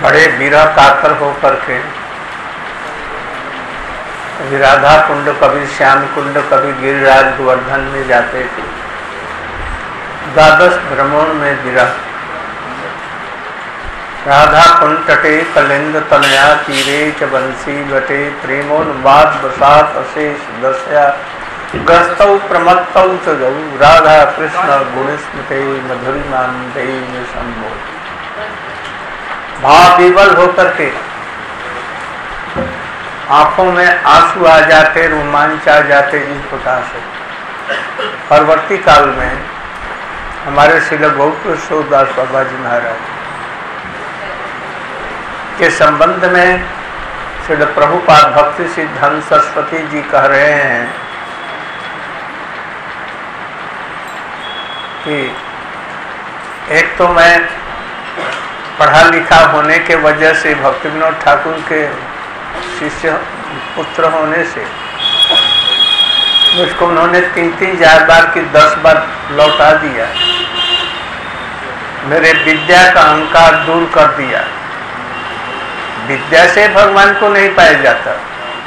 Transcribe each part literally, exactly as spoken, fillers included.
बड़े विरह कातर होकर के कभी राधा कुंड, कभी श्याम कुंड, कभी गिरिराज गोवर्धन में जाते थे। द्वादश भ्रमण में विरह। राधा कुंड तटे कलिंद तनया तीरे च बंसी बटे प्रेमोन्माद बसात अशेष दशया ग्रस्तौ प्रमत्तौ च गौ राधा कृष्ण गुणस्मृते मधुरिमान्ते संभो। भाव विवल होकर के आंखों में आंसू आ जाते, रोमांच आ जाते। इस प्रकार से परवर्ती काल में हमारे श्रील गौरकिशोरदास बाबा जी महाराज के संबंध में श्रील प्रभुपाद भक्ति सिद्धांत सरस्वती जी कह रहे हैं कि एक तो मैं पढ़ा लिखा होने के वजह से, भक्ति विनोद ठाकुर के शिष्य पुत्र होने से मुझको उन्होंने तीन तीन चार बार की दस बार लौटा दिया। मेरे विद्या का अहंकार दूर कर दिया। विद्या से भगवान को नहीं पाया जाता,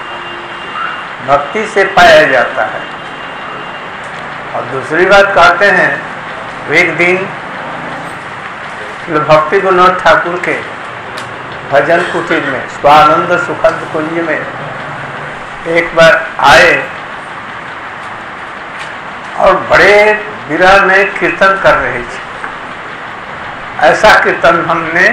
भक्ति से पाया जाता है। और दूसरी बात कहते हैं, एक दिन भक्ति विनोद ठाकुर के भजन कुटीर में स्वानंद सुखद कुंज में एक बार आए और बड़े विरह में कीर्तन कर रहे थे। ऐसा कीर्तन हमने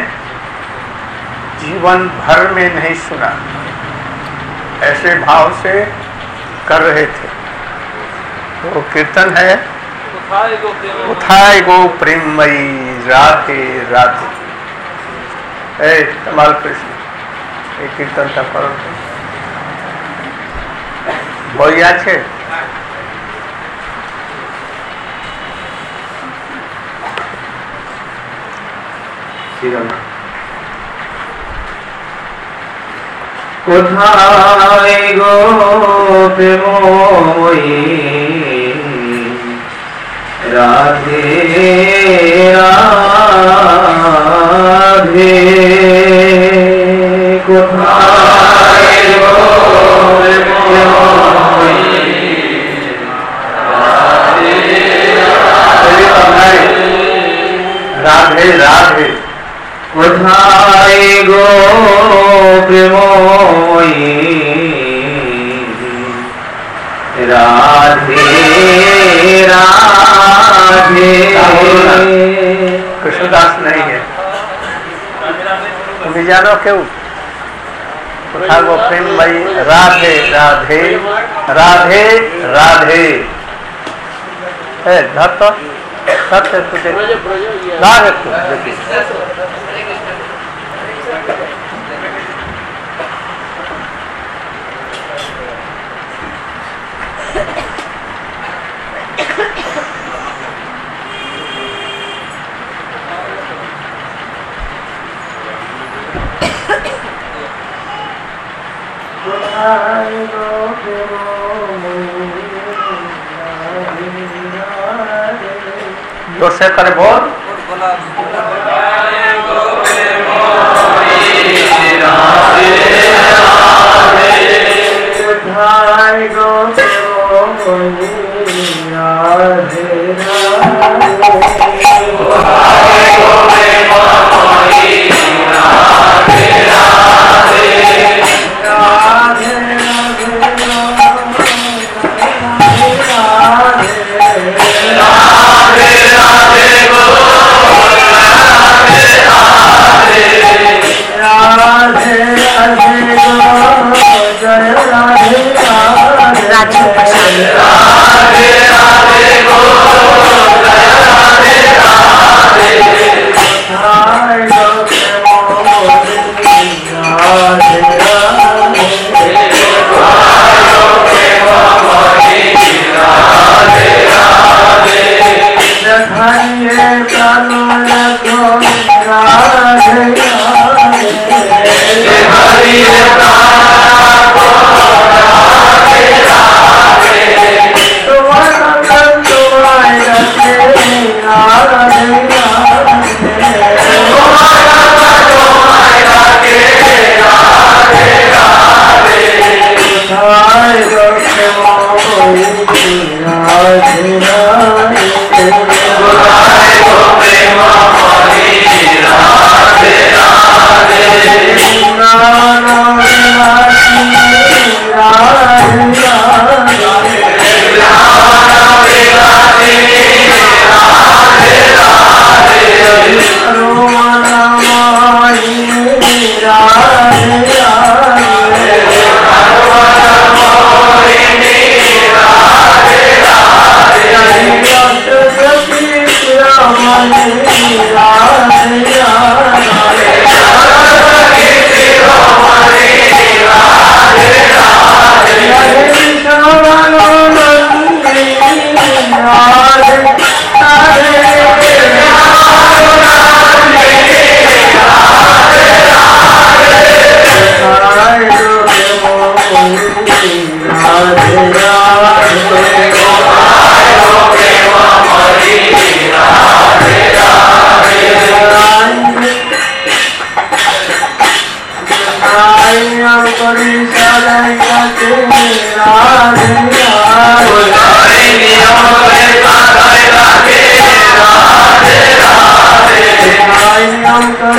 जीवन भर में नहीं सुना। ऐसे भाव से कर रहे थे। तो कीर्तन है उठाए गो प्रेममयी राधे राधे। ए कमाल कृष्ण एक कीर्तन था करो भैया छे কোথায় গো প্রেমময়ী রাধে রাধে কোথায় গো প্রেমময়ী राधे राधे কোথায় গো প্রেমময়ী राधे राधे। कृष्णदास नहीं है, तुम्हें जानो क्यों? उठा गो प्रेम भाई राधे राधे राधे राधे। धर तो सत्य तुझे राधे जोर से करे बोल। राधे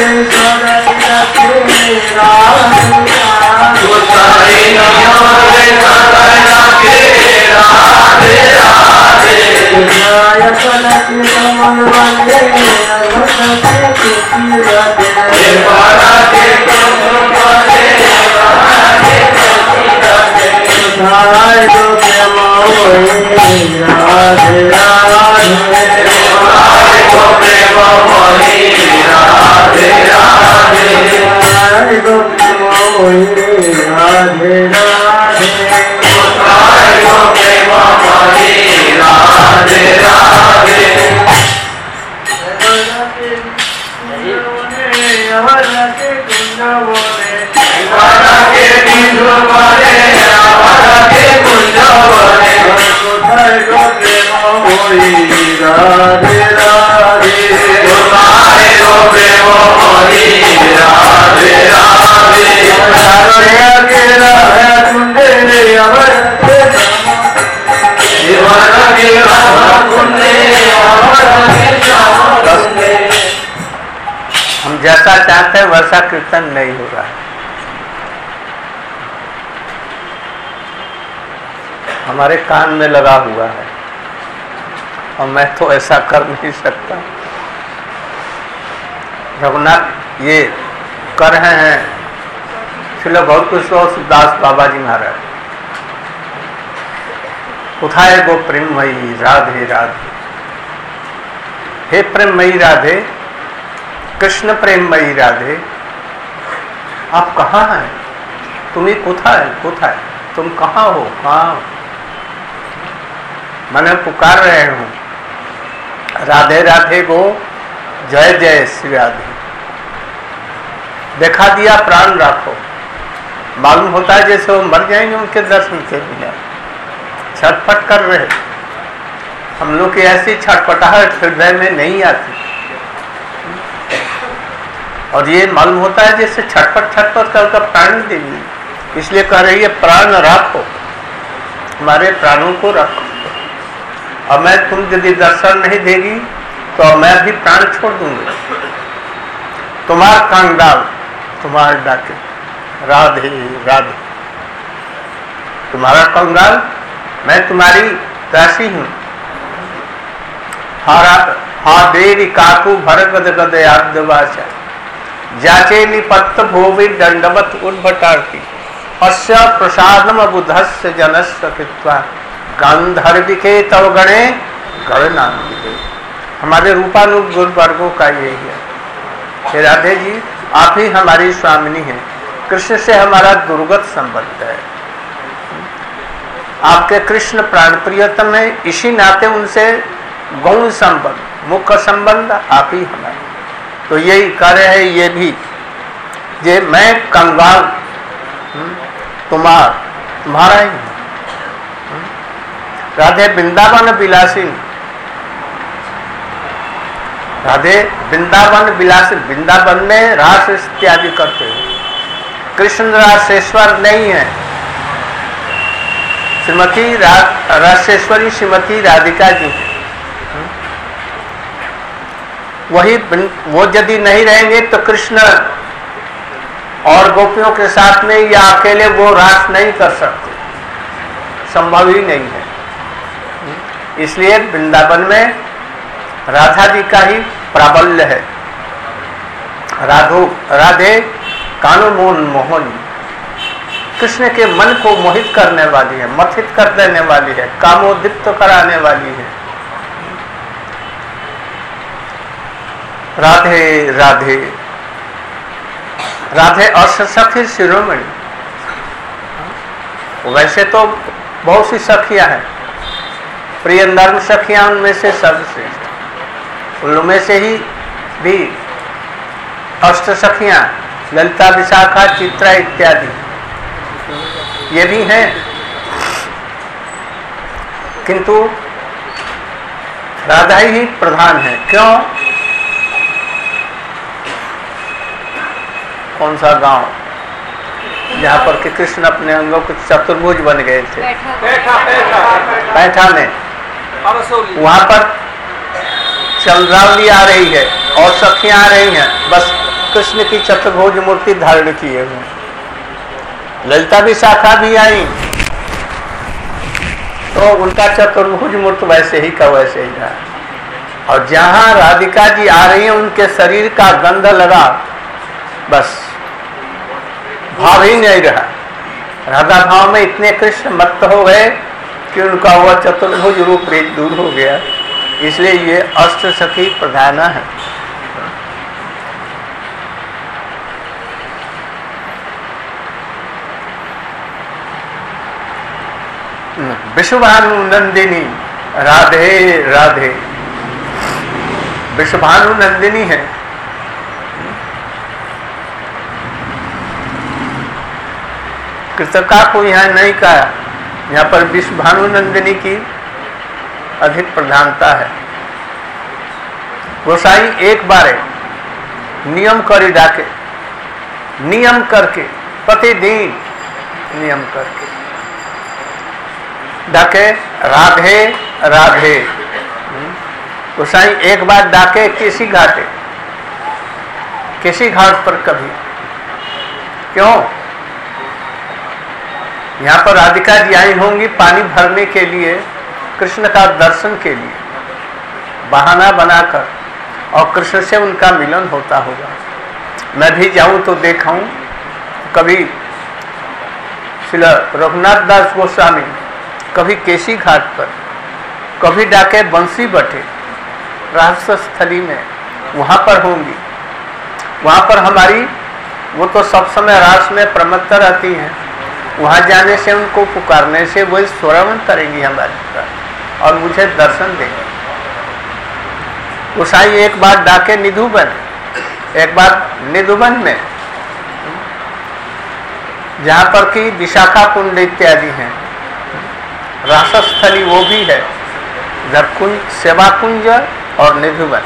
हम जैसा चाहते हैं वैसा कीर्तन नहीं हो रहा है। हमारे कान में लगा हुआ है और मैं तो ऐसा कर नहीं सकता। रघुनाथ ये कर रहे हैं श्रील गौरकिशोर दास बाबा जी महाराज। उठाए गो प्रेममयी राधे राधे। हे प्रेममयी राधे, कृष्ण प्रेममयी राधे, आप कहाँ हैं? तुम्हें कोथाय कोथाय, तुम कहाँ हो? कहाँ हो? मैंने पुकार रहे हूँ राधे राधे गो, जय जय श्री राधे। देखा दिया प्राण राखो। मालूम होता है जैसे वो मर जाएंगे उनके दर्शन के बिना। छटपट कर रहे, हम लोग की ऐसी छटपटाहट हृदय में नहीं आती और ये मालूम होता है जैसे छटपट छटपट कर प्राण देंगे। इसलिए कह रही है प्राण रखो, हमारे प्राणों को रखो। और मैं तुम यदि दर्शन नहीं देगी तो मैं भी प्राण छोड़ दूंगा। तुम्हारा कंगाल तुम्हारे डाके, राधे राधे। तुम्हारा कंगाल, मैं तुम्हारी दासी हूं। हा देरी काकू भर गद गद आद्यवाचा, जाचे निपत्त भोवि दंडवत उद्भटार्थी, अस्य प्रसादम बुधस्य जनस्य कृत्वा, गांधर्विके तव गणे गणना। हमारे रूपानुग गुण वर्गों का यही है। हे राधे जी, आप ही हमारी स्वामिनी हैं। कृष्ण से हमारा दुर्गत संबंध है। आपके कृष्ण प्राण प्रियतम है, इसी नाते उनसे गौण संबंध, मुख्य संबंध आप ही हमारे। तो यही कार्य है ये भी, जे मैं कंगाल तुम्हार तुम्हारा ही। राधे वृंदावन विलासी, राधे वृंदावन विलासी। वृंदावन में रास इत्यादि करते हैं। कृष्ण रासेश्वर नहीं है। श्रीमती रासेश्वरी श्रीमती राधिका जी, वही वो यदि नहीं रहेंगे तो कृष्ण और गोपियों के साथ में या अकेले वो रास नहीं कर सकते, संभव ही नहीं है। इसलिए वृंदावन में राधा जी का ही प्राबल्य है। राधो राधे कानो मोहन मोहनी, कृष्ण के मन को मोहित करने वाली है, मथित कर देने वाली है, कामोदित कराने वाली है। राधे राधे राधे अष्टसखी शिरोमणि। वैसे तो बहुत सी सखियां हैं, प्रिय नर्म सखियां उनमें से सर्वश्रेष्ठ। उनमें से ही भी अष्ट सखियां, ललिता विशाखा चित्रा इत्यादि ये भी हैं, किंतु राधा ही प्रधान है। क्यों? कौन सा गांव जहाँ पर कि कृष्ण अपने अंगों के चतुर्भुज बन गए थे? पैठा में। वहां पर चंद्रावली आ रही है और सखियां आ रही हैं, बस कृष्ण की चतुर्भुज मूर्ति धारण किए हुए। ललिता विशाखा भी आई तो उनका चतुर्भुज मूर्ति वैसे ही का वैसे ही रहा। और जहां राधिका जी आ रही हैं उनके शरीर का गंध लगा, बस भाव ही नहीं रहा। राधा भाव में इतने कृष्ण मत्त हो गए कि उनका वह चतुर्भुज रूप दूर हो गया। इसलिए ये अष्ट सखी प्रधाना है। विश्वभानु नंदिनी राधे राधे, विश्वभानु नंदिनी है। कृतका को यहाँ नहीं कहा, यहाँ पर विश्वभानु नंदिनी की अधिक प्रधानता है। गोसाई एक बार नियम करी डाके, नियम करके प्रतिदिन नियम करके डाके राधे राधे। गोसाई एक बार डाके किसी घाटे, किसी घाट पर कभी, क्यों? यहाँ पर राधिका जी आई होंगी पानी भरने के लिए, कृष्ण का दर्शन के लिए बहाना बनाकर, और कृष्ण से उनका मिलन होता होगा। मैं भी जाऊं तो देखाऊं। कभी श्री रघुनाथ दास गोस्वामी कभी केसी घाट पर, कभी डाके बंसी बटे रास स्थली में, वहां पर होंगी। वहां पर हमारी वो तो सब समय रास में प्रमत्त रहती हैं। वहां जाने से, उनको पुकारने से वो स्वरवन करेंगी हमारे साथ और मुझे दर्शन देंगे। गोसाई एक बार डाके निधुबन, एक बार निधुबन में जहां पर की विशाखा कुंड इत्यादि हैं, रासस्थली वो भी है, कुंज, सेवा कुंज और निधुबन।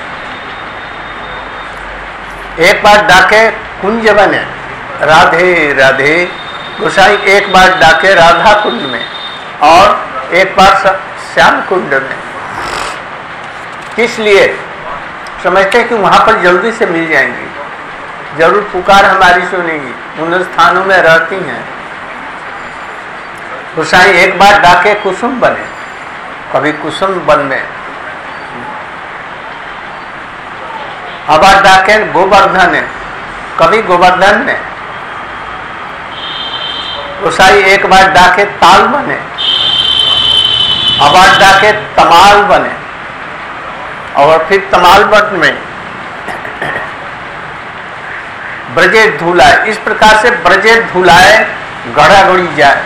एक बार डाके कुंज बने राधे राधे। गोसाई एक बार डाके राधा कुंड में और एक बार श्याम कुंड में। किस लिए? समझते हैं कि वहां पर जल्दी से मिल जाएंगी, जरूर पुकार हमारी सुनेगी, उन स्थानों में रहती हैं। गोसाई एक बार डाके कुसुम बने, कभी कुसुम वन में, अब डाके गोवर्धन है, कभी गोवर्धन में। गोसाई एक बार डाके ताल बने, अब डाके तमाल बने, और फिर तमाल वन में ब्रजे धुलाए। इस प्रकार से ब्रजे धुलाए गढ़ा गढ़ी जाए।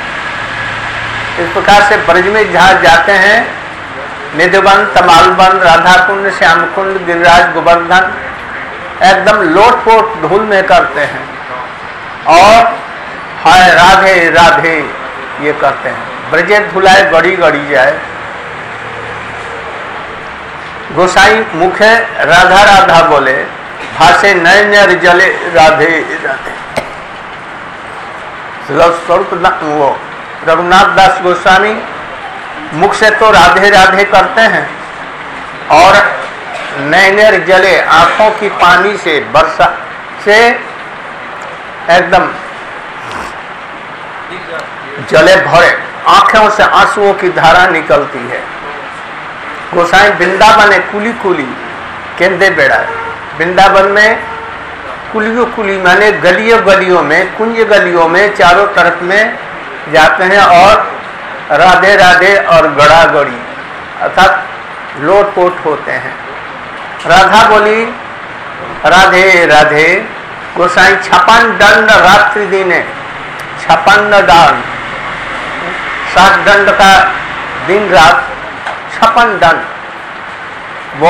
इस प्रकार से ब्रज में जहाँ जाते हैं, निधुबन, तमालबन, राधा कुंड, श्याम कुंड, गिरिराज, गोवर्धन, एकदम लोटपोट धूल में करते हैं और हाय राधे राधे ये करते हैं। ब्रजे धुलाए गड़ी गड़ी जाए। गोसाई मुखे राधा राधा बोले, भाषे नैन जले राधे राधे। स्वरूप वो रघुनाथ दास गोस्वामी मुख से तो राधे राधे करते हैं और नैनेर जले, आंखों की पानी से, वर्षा से एकदम जले भरे, आंखों से आंसुओं की धारा निकलती है। गोसाई वृंदावन है कुली कुली केंद्र बेड़ा। वृंदावन में कुलियों कुली माने गलियों गलियों में, कुंज गलियों में चारों तरफ में जाते हैं और राधे राधे और गड़ा गड़ी अर्थात लोटपोट होते हैं। राधा बोली राधे राधे। गोसाई छप्पन दंड रात्रि दिने, छप्पन दंड, सात दंड का दिन रात, छप्पन दंड। वो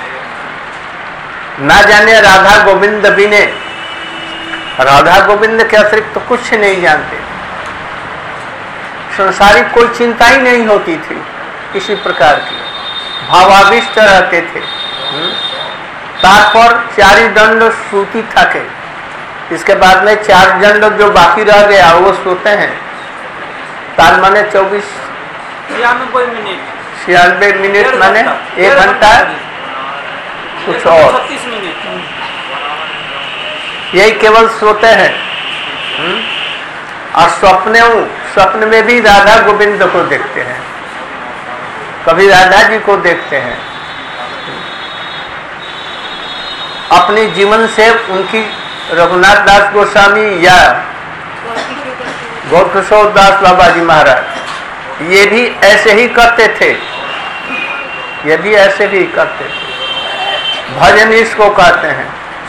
ना जाने राधा गोविंद बिने, राधा गोविंद के अतिरिक्त तो कुछ नहीं जानते। संसारिक कोई चिंता ही नहीं होती थी किसी प्रकार की, भावाविष्ट रहते थे। तात्पर चारि दंड सूती थके, इसके बाद में चार दंड जो बाकी रह गया वो सोते हैं। ताल माने चौबीस छियानवे मिनट, छियानवे मिनट माने एक घंटा कुछ और यही केवल सोते हैं। हुँ? और स्वप्न स्वप्न में भी राधा गोविंद को देखते हैं, कभी राधा जी को देखते हैं। अपने जीवन से उनकी रघुनाथ दास गोस्वामी या गौर किशोर दास बाबा जी महाराज ये भी ऐसे ही करते थे, ये भी ऐसे ही करते थे। भजन इसको कहते हैं,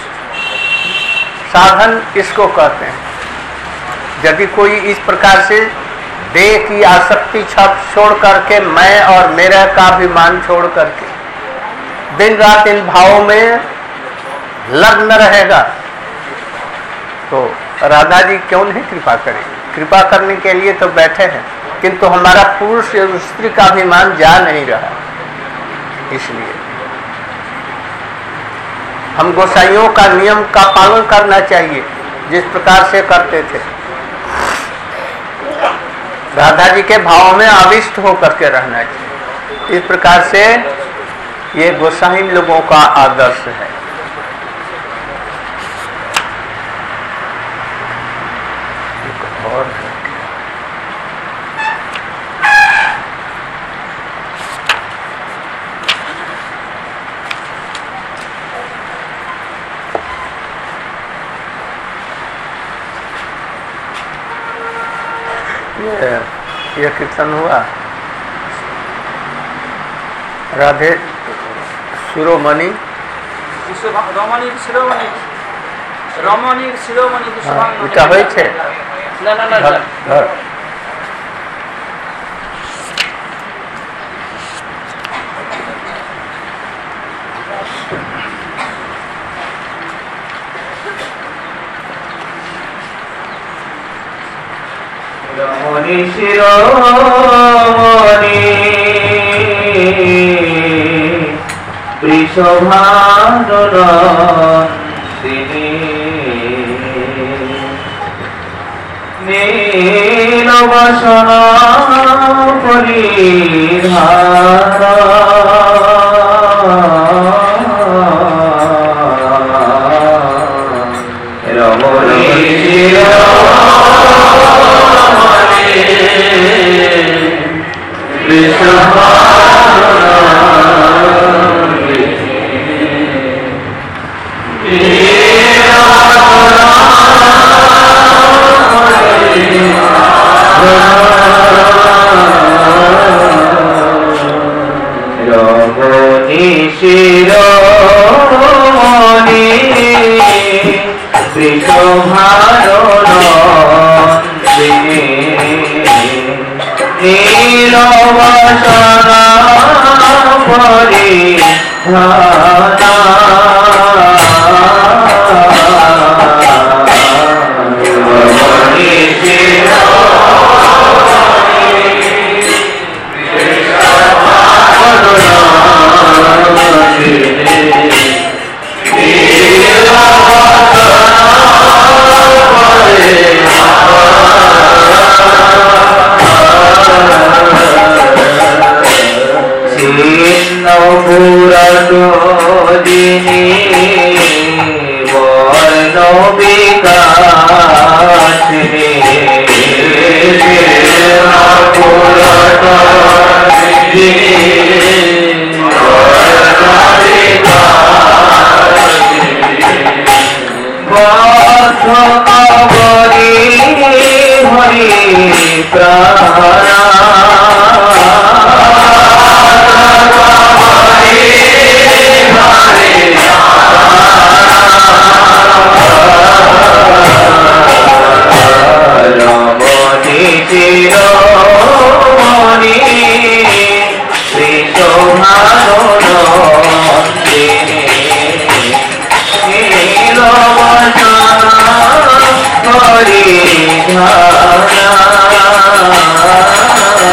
साधन इसको कहते हैं। यदि कोई इस प्रकार से देह की आसक्ति छप छोड़ करके मैं और मेरा का अभिमान छोड़ करके दिन रात इन भावों में लग्न रहेगा तो राधा जी क्यों नहीं कृपा करेंगे? कृपा करने के लिए तो बैठे हैं, किंतु हमारा पुरुष और स्त्री का अभिमान जा नहीं रहा। इसलिए हम गोसाइयों का नियम का पालन करना चाहिए जिस प्रकार से करते थे। राधा जी के भाव में आविष्ट होकर के रहना चाहिए। इस प्रकार से ये गोसाई लोगों का आदर्श है। और ये ये कीर्तन हुआ राधे शिरोमणि रमणी शिरोमणि रमणी शिरोमणि এটা হয়েছে না না না ধর রমণী শিরোমণি বৃষভানুনন্দিনী নীলবসন পরিধান রমণী রমণী শিরোমণি বৃষভানুনন্দিনী নীলবসন পুরনোদিনী বর্ণ বিকাশিনী বদ্ধ হরি প্রাণা রমণী শিরোমণি বৃষভানুনন্দিনী নীলবসন পরিধান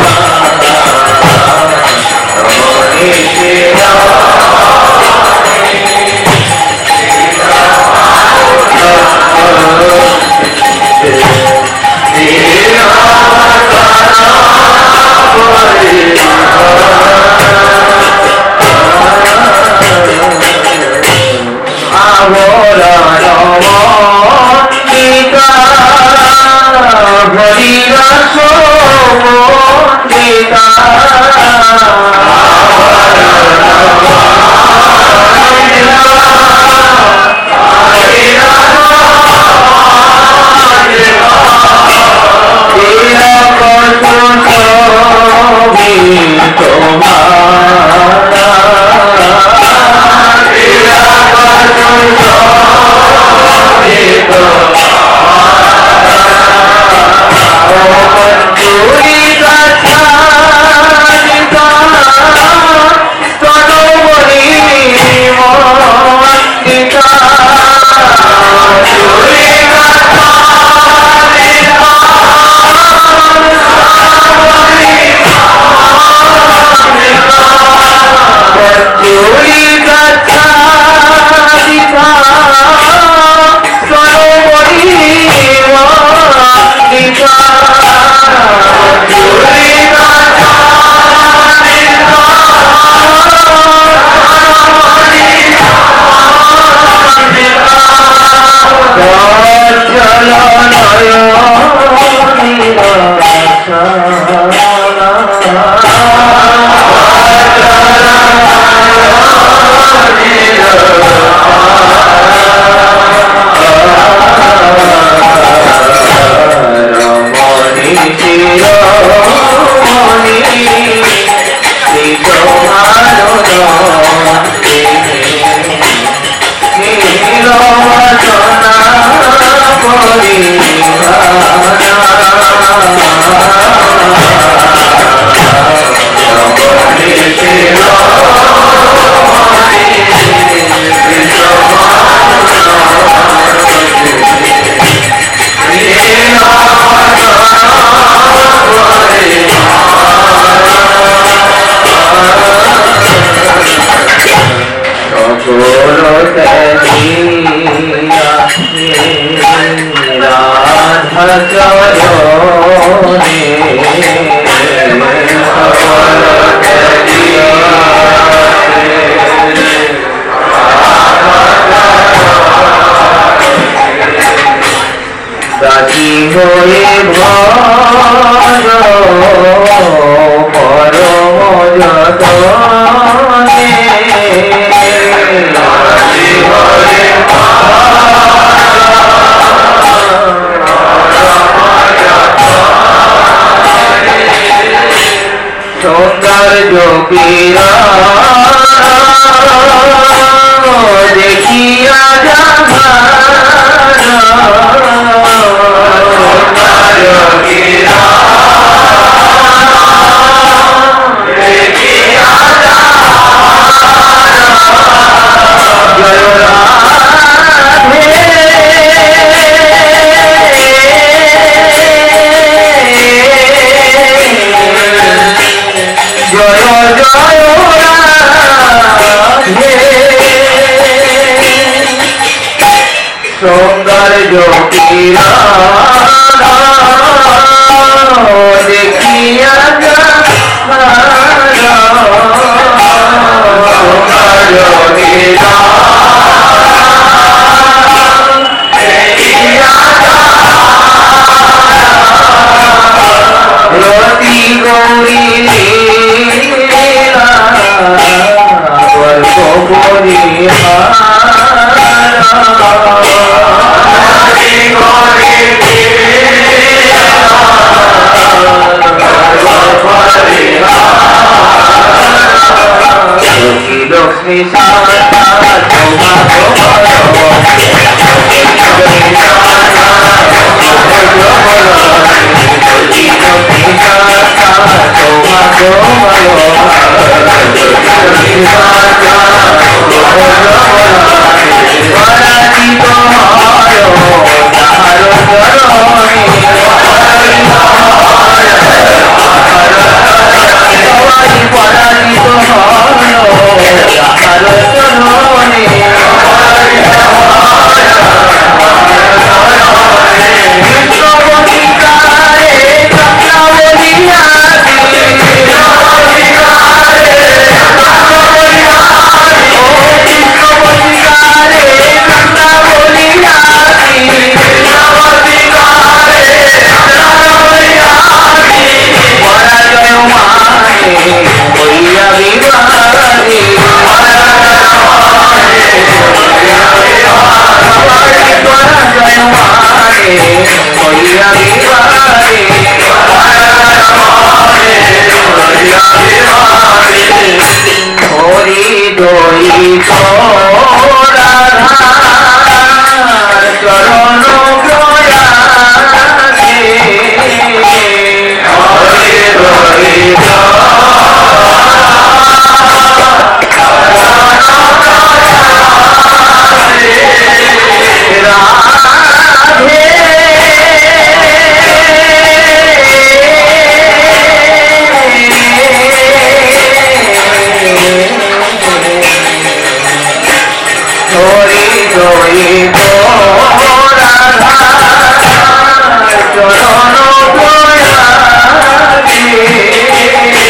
চরণ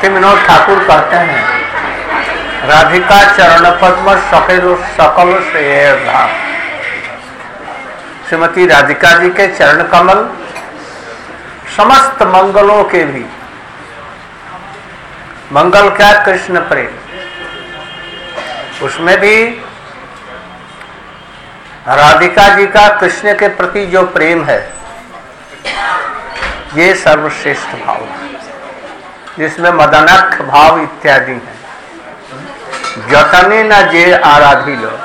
भक्ति विनोद ठाकुर कहते हैं, राधिका चरण पद्म सफेद सकल से धाम। श्रीमती राधिका जी के चरण कमल समस्त मंगलों के भी मंगल क्या, कृष्ण प्रेम, उसमें भी राधिका जी का कृष्ण के प्रति जो प्रेम है ये सर्वश्रेष्ठ भाव है, जिसमें मदनख भाव इत्यादि है। जतने न जे आराधी लो,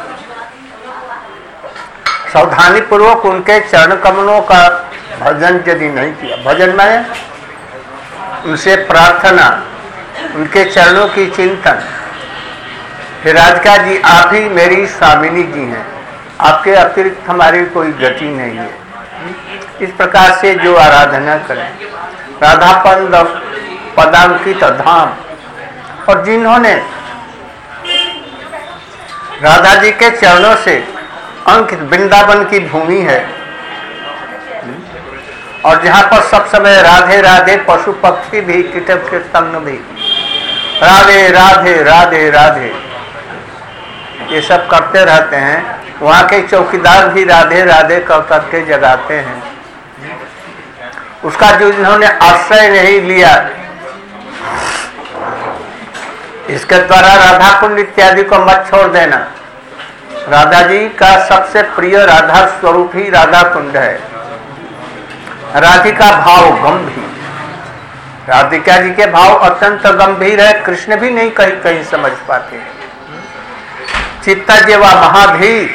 सावधानी पूर्वक उनके चरण कमलों का भजन यदि नहीं किया, भजन में उनसे प्रार्थना, उनके चरणों की चिंतन, फिर राधिका जी आप ही मेरी स्वामिनी जी हैं, आपके अतिरिक्त हमारी कोई गति नहीं है, इस प्रकार से जो आराधना करें, राधा पंद पदांकित धाम। और जिन्होंने राधा जी के चरणों से अंकित वृंदावन की भूमि है, और जहां पर सब समय राधे राधे पशु पक्षी भी कीटक के संग भी राधे राधे राधे राधे ये सब करते रहते हैं, वहां के चौकीदार भी राधे राधे कर करके जगाते हैं। उसका जो जिन्होंने आश्रय नहीं लिया, इसके द्वारा राधा कुंड इत्यादि को मत छोड़ देना। राधा जी का सबसे प्रिय राधा स्वरूप ही राधा कुंड है। राधिका भाव गंभीर, राधिका जी के भाव अत्यंत गंभीर है, कृष्ण भी नहीं कहीं कहीं समझ पाते। चित्ता जेवा महाधीर,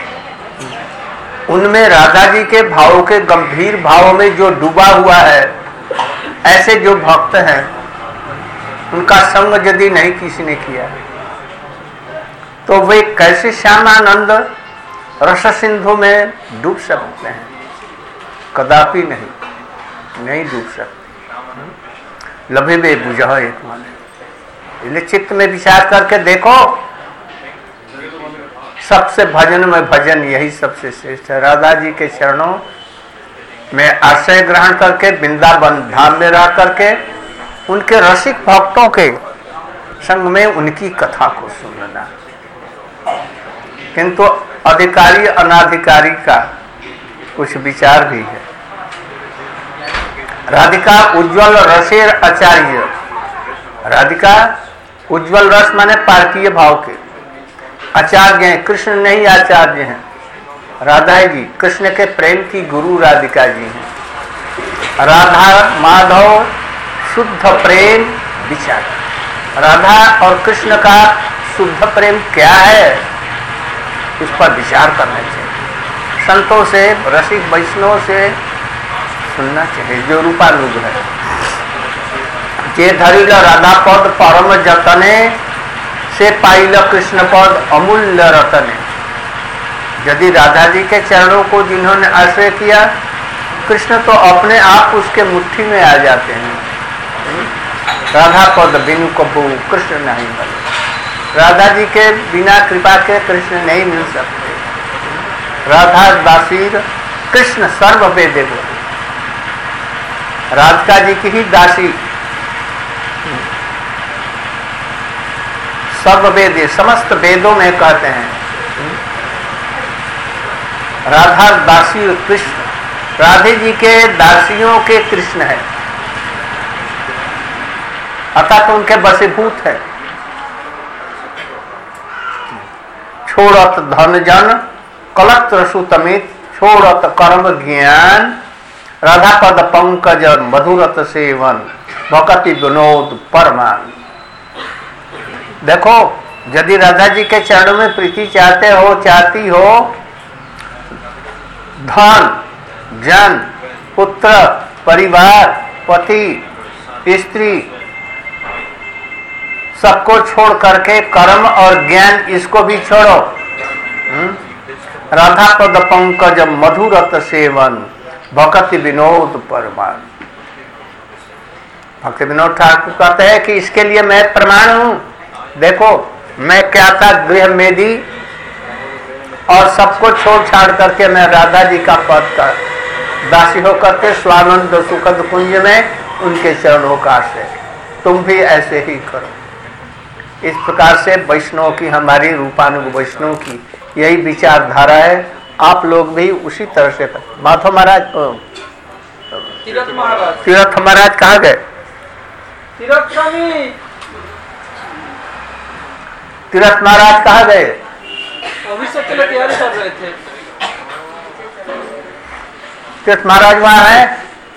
उनमें राधा जी के भाव के गंभीर भाव में जो डूबा हुआ है, ऐसे जो भक्त हैं उनका संग यदि नहीं किसी ने किया तो वे कैसे श्यामानंद रस सिंधु में डूब सकते हैं? कदापि नहीं, नहीं डूब सकते। लभे वे बुझा एक माने, चित्त में विचार करके देखो, सबसे भजन में भजन यही सबसे श्रेष्ठ है। राधा जी के चरणों में आश्रय ग्रहण करके वृंदावन धाम में रह करके उनके रसिक भक्तों के संग में उनकी कथा को सुनना। किंतु अधिकारी अनाधिकारी का कुछ विचार भी है। राधिका उज्ज्वल रसेर आचार्य, राधिका उज्ज्वल रस माने पार्कीय भाव के आचार्य हैं, कृष्ण नहीं आचार्य हैं। राधा जी कृष्ण के प्रेम की गुरु राधिका जी हैं। राधा माधव शुद्ध प्रेम विचार, राधा और कृष्ण का शुद्ध प्रेम क्या है, इस पर विचार करना चाहिए। संतों से, रसिक वैष्णव से सुनना चाहिए, जो रूपानुग है। जे धरिल राधा पद परम जतने, से पाइल कृष्ण पद अमूल्य रतने। यदि राधा जी के चरणों को जिन्होंने आश्रय किया, कृष्ण तो अपने आप उसके मुट्ठी में आ जाते हैं। राधा पद बिनु कबू कृष्ण नहीं मिले, राधा जी के बिना कृपा के कृष्ण नहीं मिल सकते। राधा दासीर कृष्ण सर्व वेदे बोले, राधिका जी की ही दासी सर्व वेद, समस्त वेदों में कहते हैं राधा दासी कृष्ण, राधे जी के दासियों के कृष्ण है, अतः तो उनके वशीभूत है। छोड़त धन जन कलत रसुतमित, छोड़त कर्म ज्ञान, राधा पद पंकज मधुरत सेवन, भक्ति विनोद परमान। देखो, यदि राधा जी के चरणों में प्रीति चाहते हो, चाहती हो, धन जन पुत्र परिवार पति स्त्री सबको छोड़ करके कर्म और ज्ञान इसको भी छोड़ो। राधा पद पंकज मधुरत सेवन, भक्ति विनोद परमान। भक्ति विनोद ठाकुर कहते हैं कि इसके लिए मैं प्रमाण हूं। देखो, मैं क्या था गृह मेदी, और सबको छोड़ छाड़ करके मैं राधा जी का पद का दासी होकर के स्वानंद सुखद कुंज में उनके चरणों का आश्रय। तुम भी ऐसे ही करो। इस प्रकार से वैष्णव की, हमारी रूपानुग वैष्णव की यही विचारधारा है। आप लोग भी उसी तरह से कर। माधव महाराज, तीरथ महाराज तीरथ महाराज कहाँ गए? तीरथ स्वामी तीरथ महाराज कहाँ गए? अभिषेक के लिए तैयारी कर रहे थे। तीरथ महाराज वहाँ है?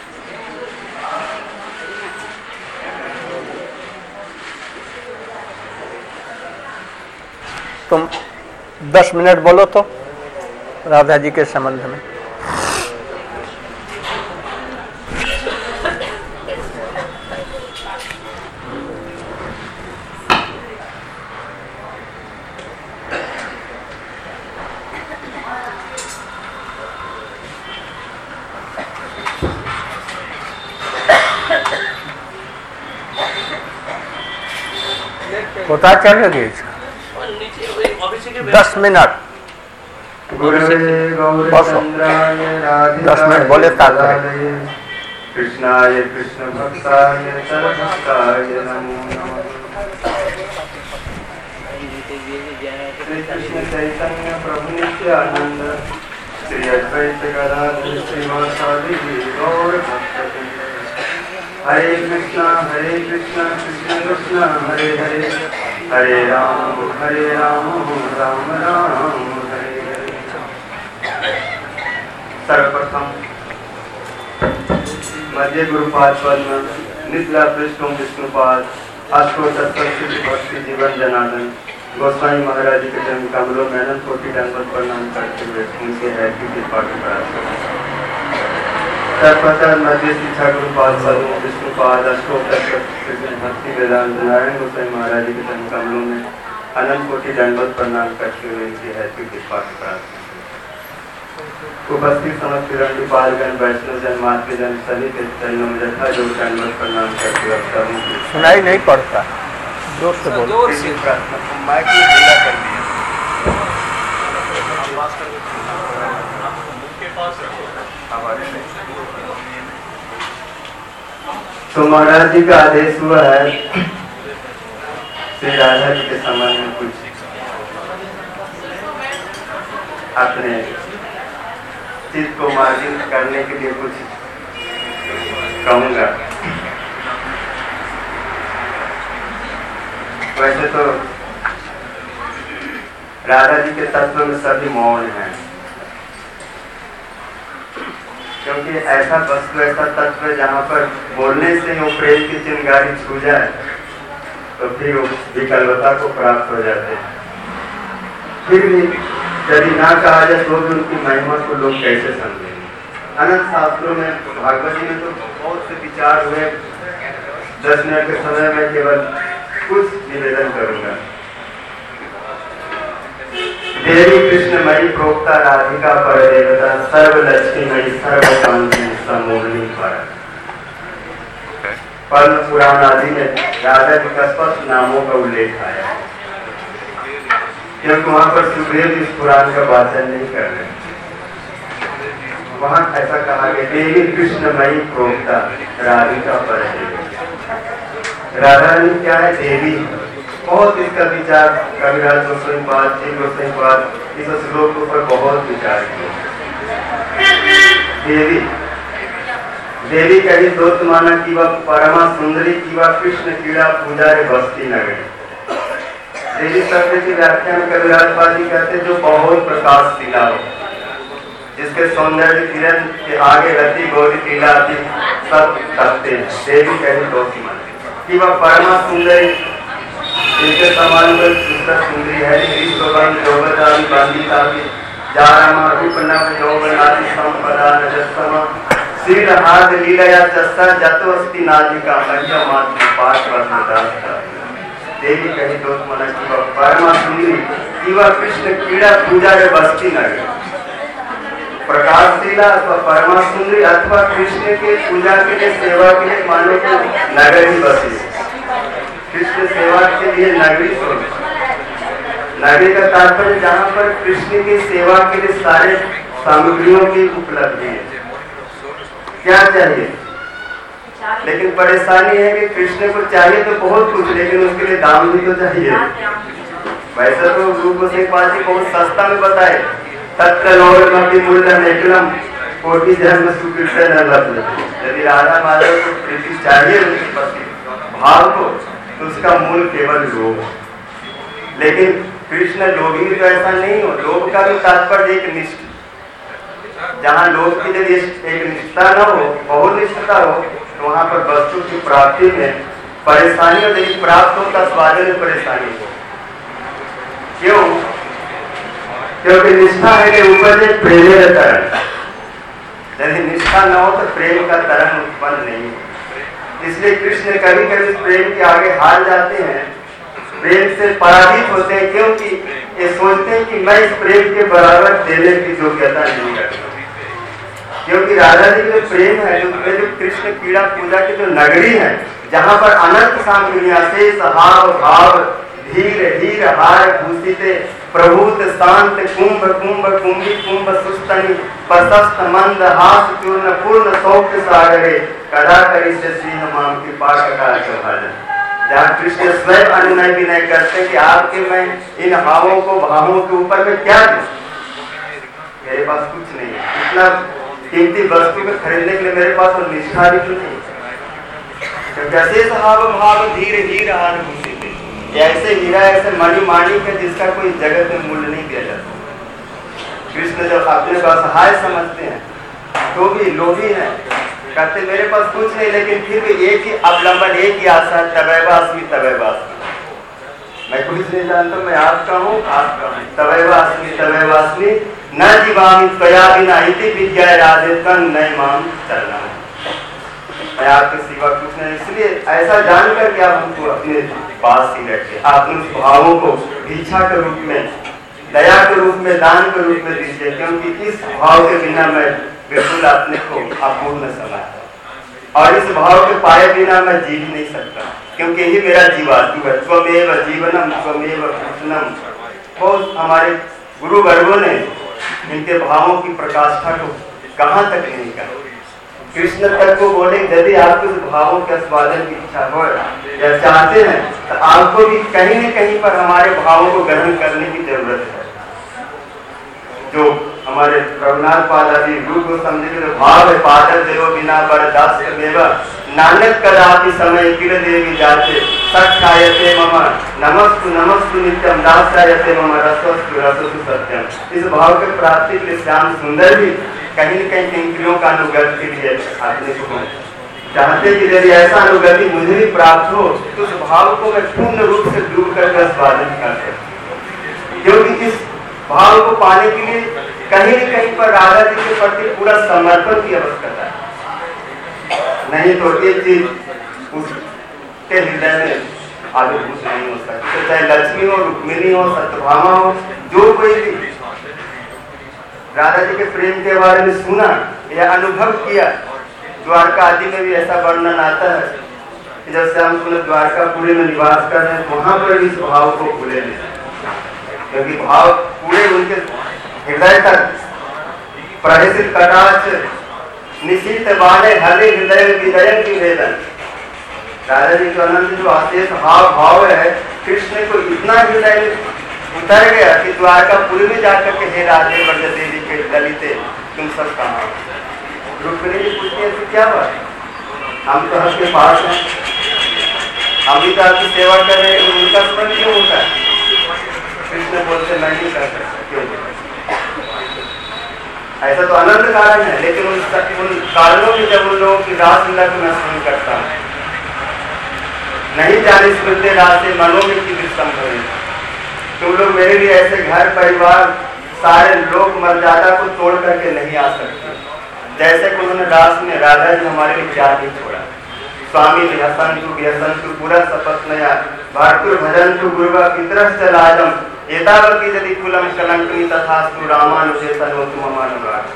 तुम दस मिनट बोलो तो राधा जी के संबंध में। पता चलेगी दस मिनट दस मिनट बोले तात्पर्य। कृष्णाय कृष्ण भक्ताय सर्वभक्ताय नमो नमः। श्री कृष्ण चैतन्य प्रभु नित्यानंद श्री अद्वैत गदाधर श्रीवासादि गौर भक्तवृंद। हरे कृष्णा हरे कृष्णा कृष्ण कृष्ण हरे हरे, हरे राम हरे राम राम राम हरे हरे। सर्वप्रथम मध्य गुरुपाद पद्म निचला पृष्ठों विष्णुपाद अष्टोत्तर भक्ति जीवन जनार्दन गोस्वामी महाराज के जन्म कमलों में अनंत कोटि दंडवत प्रणाम करते हुए उनसे है कि कृपा करा। तत्पश्चात मध्य शिक्षा गुरुपाद पद्म विष्णुपाद अष्टोत्तर भक्ति वेदांत नारायण गोस्वामी महाराज के जन्म कमलों में अनंत कोटि दंडवत प्रणाम करते हुए उनसे है कि कृपा करा। उपस्थित समस्त पालगण वैष्णव जन मातृ जन सभी के चरणों में यथा जो दंडवत प्रणाम करते हुए सुनाई नहीं पड़ता, जोर से बोलो। जोर से माइक में ढीला कर दिया। तो महाराज जी का आदेश हुआ है श्री राधा जी के संबंध में कुछ अपने चित्त को मार्जित करने के लिए कुछ कहूंगा। वैसे तो राधा जी के तत्व में सभी मौन हैं, क्योंकि ऐसा वस्तु ऐसा तत्व है जहाँ पर बोलने से वो प्रेम की चिंगारी छू जाए तो फिर वो विकल्पता को प्राप्त हो जाते हैं। फिर भी यदि ना कहा जाए तो भी उनकी महिमा को लोग कैसे समझेंगे। अनंत शास्त्रों में भागवत जी में तो बहुत से विचार हुए। दस मिनट के समय में केवल कुछ निवेदन करूंगा। देवी कृष्णमयी प्रोक्ता राधिका पर देवता सर्व लक्ष्मीमयी सर्वकांति समोहनी पर। पद्म पुराण आदि में राधा जी का स्पष्ट नामों का उल्लेख आया है, क्योंकि वहां पर सुग्रीव इस पुराण का वाचन नहीं कर रहे। वहां ऐसा कहा गया देवी कृष्णमयी प्रोक्ता राधिका पर देवता। राधा रानी क्या है? देवी। बहुत इसका विचार कविराज गोस्वामी पाद जी गोस्वामी पाद इस श्लोक पर बहुत विचार किया। देवी देवी का ही दोस्त माना कि वह परमा सुंदरी की वह कृष्ण क्रीड़ा पूजा रे बस्ती नगरी। देवी शब्द की व्याख्या में कविराज पाद जी कहते जो बहुत प्रकाशशीला हो, जिसके सौंदर्य किरण के आगे रति गौरी टीला आदि सब करते हैं। देवी का ही दोस्त माना कि वह परमा सुंदरी इनके समान सुंदरी है। शील हाथ लीला चस्सा जतो अस्ति नाजिका मध्य मात्र पाठ वर्णदास्ता। देवी कही दोस्त मना की वह परमा सुंदरी की वह कृष्ण क्रीड़ा पूजा रे बस्ती नगरी। प्रकाशशीला अथवा परमा सुंदरी अथवा कृष्ण के पूजा के लिए सेवा के लिए मानो को नगर ही बसी। कृष्ण सेवा के लिए नगरी स्वरूप। नगरी का तात्पर्य जहाँ पर कृष्ण की सेवा के लिए सारे सामग्रियों की उपलब्धि है। क्या चाहिए? लेकिन परेशानी है कि कृष्ण को चाहिए तो बहुत कुछ, लेकिन उसके लिए दाम भी तो चाहिए। वैसे तो रूप गोसाई पाद जी बहुत सस्ता में बताए, तत्व मूल्य निकलम कोटि जन्म सुकृत न लब्ध। यदि राधा माधव को प्रीति चाहिए उनके प्रति भाव को, तो उसका मूल केवल लोभ। लेकिन कृष्ण लोभी भी तो ऐसा नहीं हो। लोभ का भी तात्पर्य एक निष्ठ, जहाँ लोभ की यदि एक निष्ठा न हो, बहुनिष्ठता हो, तो वहां पर वस्तु की प्राप्ति में परेशानी और यदि प्राप्त हो तो स्वादन में परेशानी हो। क्यों? क्योंकि निष्ठा है कि ऊपर से प्रेम का तरंग, यदि निष्ठा न हो तो प्रेम का तरंग उत्पन्न नहीं हो। इसलिए कृष्ण कभी कभी प्रेम के आगे हार जाते हैं, प्रेम से पराजित होते हैं, क्योंकि ये सोचते हैं कि मैं इस प्रेम के बराबर देने की योग्यता नहीं रखता। क्योंकि राधा जी जो प्रेम है, जो जो कृष्ण पीड़ा पूजा की जो नगरी है, जहाँ पर अनंत सामग्रियां शेष हाव भाव धीर धीर हार भूषिते प्रभूत शांत कुंभ कुंभ कुंभी कुंभ सुस्तनी प्रशस्त मंद हास चूर्ण पूर्ण सौख्य सागरे कदा करी से श्री हमाम की पाठकार चौहान, जहाँ कृष्ण स्वयं अनुनय विनय करते कि आपके मैं इन हावों को भावों के ऊपर में क्या दूं? मेरे पास कुछ नहीं है, इतना कीमती वस्तु को खरीदने के लिए मेरे पास और निष्ठा भी नहीं। जैसे हाव भाव धीर हीर हार भूषिते, ऐसे हीरा ऐसे मणि माणिक है जिसका कोई जगत में मूल्य नहीं दिया जाता। कृष्ण जब अपने को असहाय समझते हैं तो भी लोभी है, कहते मेरे पास कुछ नहीं, लेकिन फिर भी एक ही अवलंबन, एक ही आशा, तवैवास्मि तवैवास्मि, मैं कुछ नहीं जानता, मैं आपका हूँ आपका हूँ, तवैवास्मि तवैवास्मि न जीवामि त्वया बिना इति विद्या राधे तन नय माम चलना, मैं आपके सिवा कुछ नहीं। इसलिए ऐसा जानकर के आप हमको अपने पास ही रखे, अपने उस भावों को भिक्षा के रूप में, दया के रूप में, दान के रूप में दीजिए, क्योंकि इस भाव के बिना मैं बिल्कुल अपने को अपूर्ण समझता और इस भाव के पाए बिना मैं जी नहीं सकता, क्योंकि यही मेरा जीवात्म है। स्वमेव जीवनम स्वमेव भूषणम। बहुत हमारे गुरु वर्गों ने इनके भावों की प्रकाष्ठा को कहाँ तक नहीं कहा। कृष्ण तक को बोले यदि आपको भावों के आस्वादन की इच्छा हो या चाहते हैं तो आपको भी कहीं न कहीं पर हमारे भावों को ग्रहण करने की जरूरत है। जो हमारे रघुनाथ पाद आदि रूप को समझे के भाव है, पादर देव बिना बरदास नानक कदापि समय किल देवी जाते सक्षायते मम नमस्तु नमस्तु नित्यम दासायते मम रसस्तु रसस्तु सत्यम। इस भाव के प्राप्ति के लिए श्याम सुंदर भी कहीं न कहीं इंद्रियों का अनुगत के लिए अपने को चाहते कि यदि ऐसा अनुगति मुझे भी प्राप्त हो तो उस भाव को मैं पूर्ण रूप से डूब करके स्वाधीन कर सकूं, क्योंकि इस भाव को पाने के लिए कहीं न कहीं पर राधा जी के प्रति पूरा समर्पण की आवश्यकता है। नहीं तो ये चीज उसके हृदय में आविर्भूत नहीं हो सकती। तो चाहे लक्ष्मी हो, रुक्मिणी हो, सत्यभामा हो, जो कोई भी राधा जी के प्रेम के बारे में सुना या अनुभव किया, द्वारका आदि में भी ऐसा वर्णन आता है कि जब श्याम सुंदर द्वारकापुरी में निवास कर रहे हैं, वहां पर भी इस भाव को भूले नहीं, क्योंकि भाव पूरे उनके हृदय तक प्रहित कटाक्ष निशीत बाणे हले हृदय विदयन की वेदन। राजा जी के अनंत जो अशेष भाव भाव है, कृष्ण को इतना हृदय उतर गया कि द्वारकापुरी में जाकर के हे राधे ब्रज देवी के दलिते तुम सब कहाँ हो? रुक्मिणी जी पूछती है क्या बात, हम तो आपके पास हैं, हम भी तो आपकी सेवा कर रहे हैं, उनका स्मरण क्यों होता है? कृष्ण बोलते मैं नहीं कर सकता, क्यों? ऐसा तो अनंत कारण है, लेकिन उन, उन कारणों में जब उन लोगों की रास लीला को मैं सुन करता हूँ, नहीं जाने स्मृति रास से मनो में की विसंभव है। तुम लोग मेरे लिए ऐसे घर परिवार सारे लोक मर्यादा को तोड़ करके नहीं आ सकते, जैसे कि उन्होंने रास में राधा जी हमारे लिए क्या नहीं छोड़ा। स्वामी हसंतु व्यसंतु पूरा शपथ नया भारतुर भजंतु गुरुवा पितरश्च लाजम एतावती यदि कुलम कलंकनी तथास्तु रामानुजे तनोतु ममानुराग।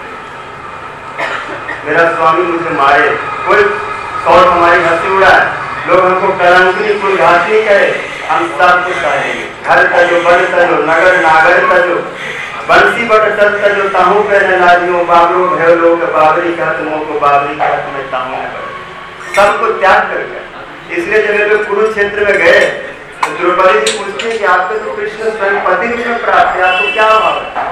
मेरा स्वामी मुझे मारे, कोई कौन हमारी हंसी उड़ाए, लोग हमको कलंकनी कुल घाटी कहे, हम सब कुछ कहेंगे। घर तजो बन तजो नगर नागर तजो बंसी बट चल तजो ताहू पे न लाजियो बाबरो भयो लोग बाबरी कहत मोह को बाबरी कहत में ताहू। सबको त्याग कर गया। इसलिए जब वे लोग कुरुक्षेत्र में गए तो द्रौपदी जी पूछती है कि आपको तो कृष्ण स्वयं पति रूप में प्राप्त है, आपको क्या अभाव है?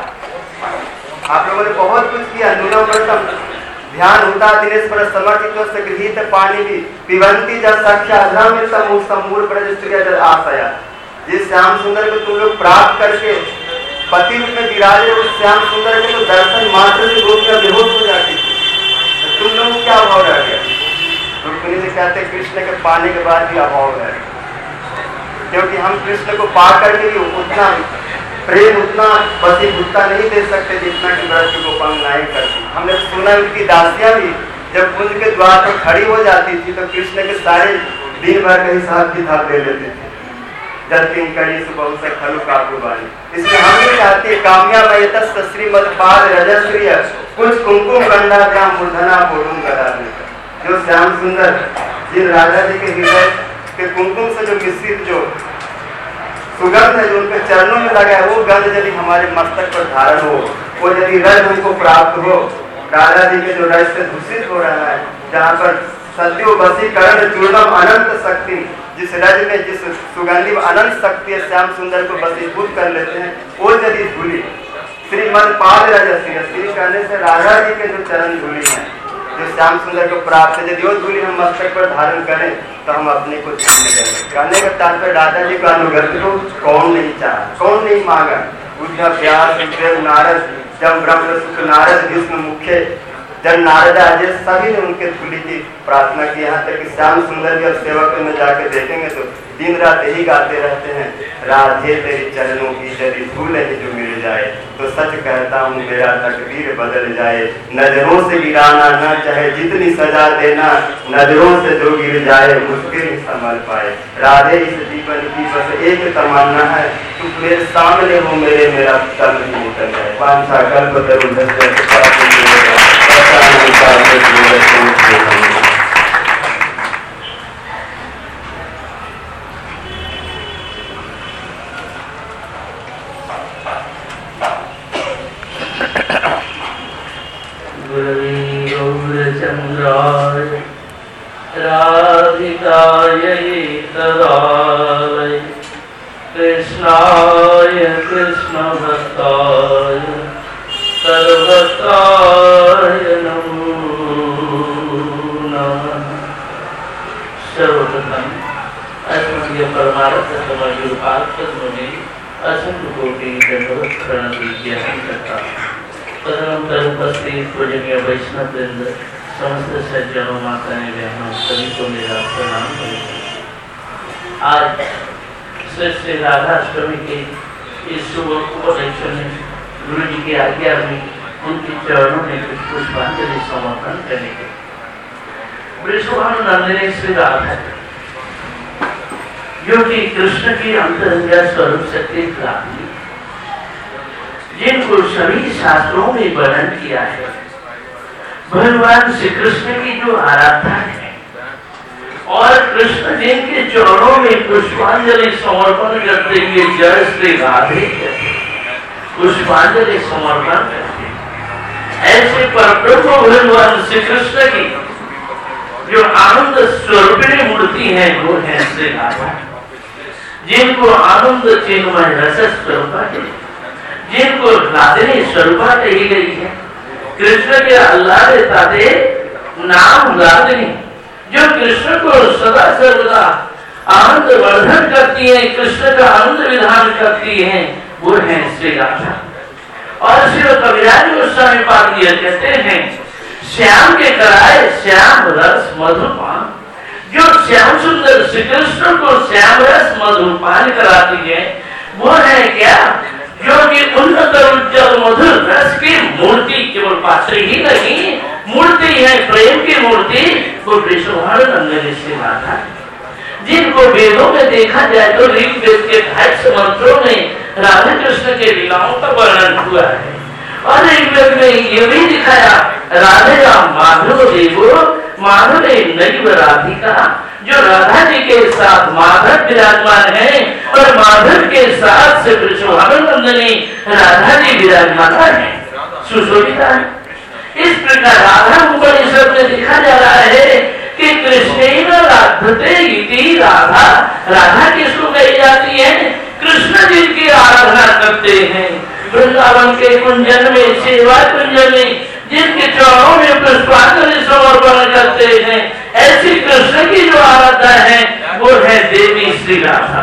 आप लोगों ने बहुत कुछ किया, न्यूनम व्रतम ध्यान होता दिनेश पर समर्थित गृहीत पानी भी पिबंती जब साक्षाधाम समूर पर आशया। जिस श्याम सुंदर को तुम लोग प्राप्त करके पति रूप में विराजे उस श्याम सुंदर के तो दर्शन मात्र से गोपियां बेहोश हो जाती थी, तो तुम लोगों को क्या अभाव रह गया? रुक्मिणी से कहते कृष्ण के पाने के बाद भी अभाव रह गया, क्योंकि हम कृष्ण को पा करके भी उतना प्रेम उतना वशीभूतता नहीं दे सकते जितना कि ब्रज की गोपांगनाएं करती। हमने सुना उनकी दासियां भी जब कुंज के द्वार पर खड़ी हो जाती थी तो कृष्ण के सारे दिन भर का हिसाब किताब ले लेते थे। जल किंकणी सुबह से खलु कापुबानी। इसलिए हम ये चाहते हैं काम्या मयतस्त श्रीमद पाद रजस्त्रिय कुछ कुमकुम कंडाभ्याम मूर्धना बोलूं गदा देकर। जो श्याम सुंदर जिन राजा जी के हृदय के कुमकुम से जो मिश्रित जो सुगंध है जो उनके चरणों में लगा है, वो गंध यदि हमारे मस्तक पर धारण हो, वो यदि रज हमको प्राप्त हो, राजा जी के जो रज से दूषित हो रहा है, जहाँ पर सत्यो वशीकरण चूर्णम अनंत शक्ति, जिस रज में जिस सुगंधि अनंत शक्ति है श्याम सुंदर को वशीभूत कर लेते हैं, वो यदि धूली श्रीमद पाद रजस्वी श्री करने से राजा जी के जो चरण धूली है जो श्याम सुंदर को प्राप्त है, यदि वो धूली हम मस्तक पर धारण करें तो हम अपने को छूने देंगे। कहने का तात्पर्य राजा जी का अनुगत्य को कौन नहीं चाहा, कौन नहीं मांगा। बुद्ध व्यास नारद जब ब्रह्म सुख नारद विष्णु मुख्य जब नारदा अजय सभी ने उनके धूली की प्रार्थना की। यहाँ तक कि श्याम सुंदर भी अब सेवक में जाके देखेंगे तो दिन रात यही गाते रहते हैं, राधे तेरी चरणों की यदि धूल ही जो मिल जाए तो सच कहता हूँ मेरा तकदीर बदल जाए। नजरों से गिराना न चाहे जितनी सजा देना, नजरों से जो गिर जाए मुश्किल ही संभल पाए। राधे इस जीवन की बस एक तमन्ना है, तुम मेरे सामने हो मेरे मेरा तन ही निकल जाए। वांछा कल्प तरुण चंद्राय राधिकायै तदालय कृष्णाय कृष्ण भक्ताय सर्वताय नमो नमः। सर्वप्रथम अस्मदीय परमार्थ समयुपात मुनि असंख्य कोटि दंडवत प्रणति करता। तदनंतर उपस्थित पूजनीय वैष्णव वृंद, समस्त सज्जनों, माताएं, बहनों सभी को मेरा प्रणाम करें। आज श्री श्री राधाष्टमी के इस शुभ उपलक्ष्य में गुरु जी की आज्ञा में उनके चरणों में कुछ पुष्पांजलि समर्पण करने के वृषभानुनंदिनी श्री राधा जो कि कृष्ण की अंतरंगा स्वरूप शक्ति प्राप्ति जिनको सभी शास्त्रों में वर्णन किया है, भगवान श्री कृष्ण की जो आराधना है और कृष्ण जिनके चरणों में पुष्पांजलि समर्पण करते हुए जय श्री राधे पुष्पांजलि समर्पण करते ऐसे परब्रह्म भगवान श्री कृष्ण की जो आनंद स्वरूपिणी मूर्ति है वो है श्री राधा, जिनको आनंद चिन्मय रस स्वरूपा है, जिनको राधिनी स्वरूपा कही गई है। कृष्ण के अल्लाह ताते नाम राधिनी जो कृष्ण को सदा सर्वदा आनंद वर्धन करती है, कृष्ण का आनंद विधान करती है, वो है श्री राधा। और श्री कविराज गोस्वामी पाद कहते हैं श्याम के कराए श्याम रस मधुपान, जो श्याम सुंदर श्री कृष्ण को श्याम रस मधुपान कराती है वो है क्या, जो कि उन्नत उज्जवल मधुर रस की मूर्ति, केवल पात्र ही नहीं मूर्ति है, प्रेम की मूर्ति, वो वृषभानुनंदिनी श्री राधा है। जिनको वेदों में देखा जाए तो ऋग्वेद के ढाई सौ मंत्रों में राधा कृष्ण के लीलाओं का वर्णन हुआ है और ऋग्वेद में ये भी दिखाया राधे राम माधव देवो माधव नैव राधिका, जो राधा जी के साथ माधव विराजमान है और माधव के साथ से वृषभानुनंदिनी राधा जी विराजमान है, सुशोभिता है। इस प्रकार राधा उपनिषद में देखा जा रहा है कि कृष्णेन राधते इति राधा, राधा किसको कही जाती है? कृष्ण जिनकी आराधना करते हैं वृंदावन के कुंजन में, सेवा कुंजन में, जिनके चरणों में पुष्पांजलि समर्पण करते हैं, ऐसी कृष्ण की जो आराधना है वो है देवी श्री राधा।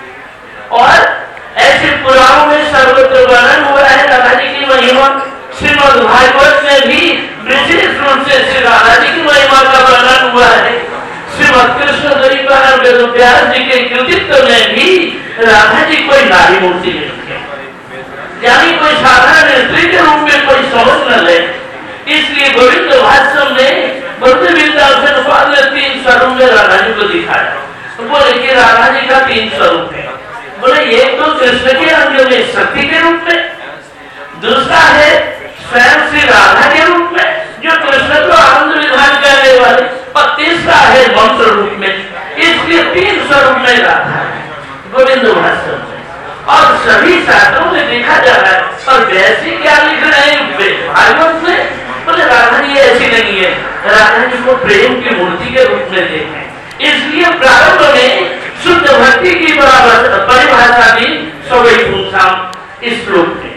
और ऐसे पुराणों में सर्वत्र वर्णन हुआ है राधा जी की महिमा। श्रीमद् भागवत में भी विशेष रूप से श्री राधा जी की महिमा का वर्णन हुआ है। श्रीमद् कृष्ण द्वैपायन वेदव्यास जी के कृतित्व में भी राधा जी कोई नारी मूर्ति नहीं है, यानी कोई साधारण स्त्री के रूप में कोई समझ न ले। इसलिए गोविंद भाष्यम में बद्ध विद्यार्थी पाद ने तीन स्वरूप में राधा जी को दिखाया। तो बोले कि राधा जी का तीन स्वरूप है। बोले एक तो कृष्ण के अंग में शक्ति के रूप में, दूसरा है स्वयं श्री राधा के रूप में जो कृष्ण को आनंद विधान करने वाले, और तीसरा है मंत्र रूप में। इसलिए तीन स्वरूप में राधा है गोविंद भाष्यम में। और सभी शास्त्रों में देखा जा रहा है। और वैसे क्या लिख रहे हैं भागवत में? बोले राधा जी ऐसी नहीं है, राधा जी को प्रेम की मूर्ति के रूप में देखें। इसलिए प्रारंभ में शुद्ध भक्ति की परिभाषा दी सवै पुंसाम इस श्लोक में,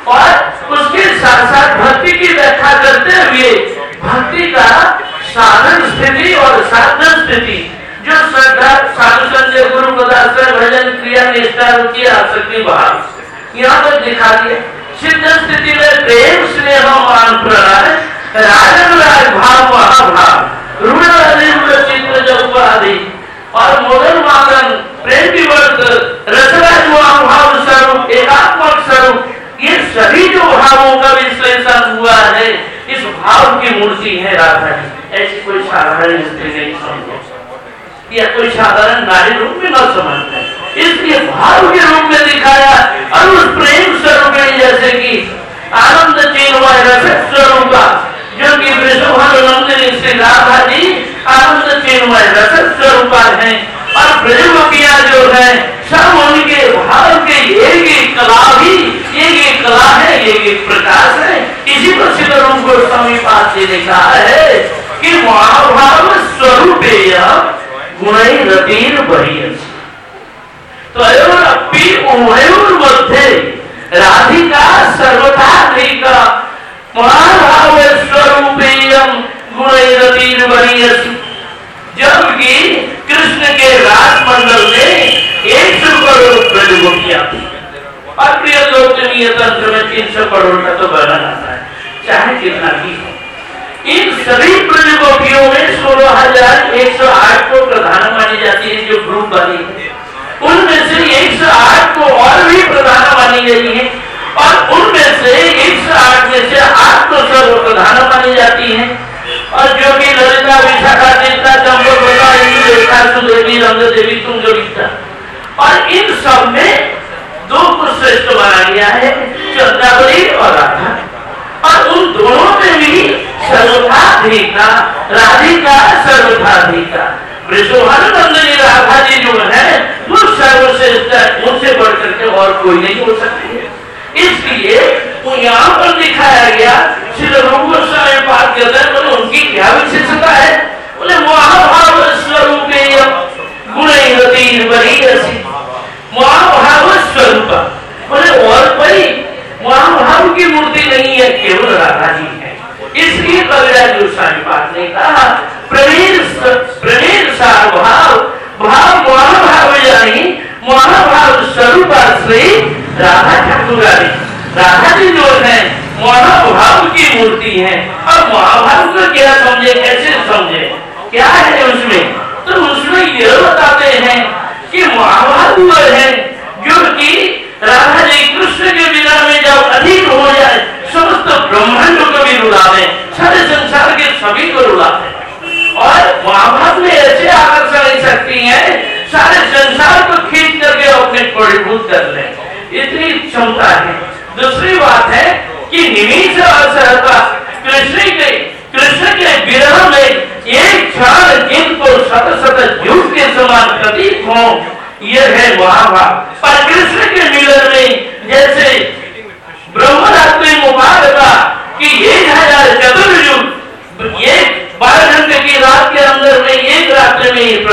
और उसके साथ साथ भक्ति की व्याख्या करते हुए भक्ति का साधन स्थिति और साधन स्थिति, जो श्रद्धा साधु संजय गुरु पदाश्रय भजन क्रिया निष्ठा रुचि आसक्ति भाव यहाँ पर दिखा दिया। सिद्ध स्थिति में प्रेम स्नेह मान प्रणय राजन राज भाव महाभाव रूढ़ चित्र जब आदि और मोदन मादन प्रेम विवर्त रसराज भाव स्वरूप एकात्मक स्वरूप, ये सभी जो भावों का विश्लेषण हुआ है इस भाव की मूर्ति है राधा जी। ऐसी कोई साधारण स्त्री नहीं समझो या कोई साधारण नारी रूप में न समझते, इसलिए भाव के रूप में दिखाया। और उस प्रेम स्वरूप में जैसे कि आनंद चिन्मय रस स्वरूप जो कि वृषभानुनंदिनी श्री राधा जी आनंद चिन्मय रस स्वरूप है। और ब्रजमुखिया जो है सब उनके भाव के एक एक कला भी एक एक कला है, एक एक प्रकाश है। इसी को सिद्ध रूप गोस्वामी पाद से लिखा है कि महाभाव स्वरूपेय गुणै रतिर बहियसी त्वयोरपि उभयोर मध्ये राधिका सर्वथाधिका महाभाव स्वरूपेयम गुणै रतिर बहियसी। जबकि कृष्ण के रास मंडल में एक सौ करोड़ ब्रजगोपियां थी और प्रिय लोकनीय तंत्र में तीन सौ करोड़ का तो वर्णन आता है, चाहे कितना भी हो। इन सभी ब्रजगोपियों में सोलह हजार एक सौ आठ को प्रधान मानी जाती है जो ग्रुप बनी है। उनमें से एक सौ आठ को और भी प्रधान मानी गई है और उनमें से एक सौ आठ में से आठ को सर्व प्रधान मानी जाती है। और जो कि ललिता विशाखा चिंता चंपा इंद्रेखा सुदेवी रंग देवी तुंगविता, और इन सब में दो को श्रेष्ठ माना गया है चंद्रावली और राधा। और उन दोनों में भी सर्वथाधिका राधिका सर्वथाधिका वृषभानुनंदिनी राधा जी जो है वो सर्वश्रेष्ठ है, उनसे बढ़ करके और कोई नहीं हो सकती है। इसलिए वो यहाँ पर दिखाया गया श्री रूप गोस्वामी पाद के अंदर बोले उनकी क्या विशेषता है? बोले महाभाव स्वरूपेय गुणै रतिर बहियसी। महाभाव स्वरूप बोले और कोई महाभाव की मूर्ति नहीं है, केवल राधा जी है। इसलिए कविराज गोस्वामी पाद ने कहा प्रवीर प्रवीर सार भाव भाव महाभाव यानी महाभाव स्वरूप श्री राधा ठाकुरानी। राधा जी जो है महाभाव की मूर्ति है। और महाभाव को क्या समझे, कैसे समझे, क्या है उसमें? तो उसमें यह बताते हैं कि महाभाव वो है जो कि राधा जी कृष्ण के बिना में जब अधिक हो जाए समस्त ब्रह्मांड को भी रुलाते, सारे संसार के सभी को रुलाते। और महाभाव में ऐसे आकर्षण शक्ति है सारे संसार को खींच करके अपने परिभूत कर ले, इतनी क्षमता है। दूसरी बात है कि निमिष असहता कृष्ण के कृष्ण के विरह में एक क्षण जिनको सत सत युग के समान प्रतीक हो, यह है महाभाव। पर कृष्ण के मिलन में जैसे ब्रह्मरात्रि मुबारका कि एक हजार चतुर्युग एक बारह घंटे की रात के अंदर में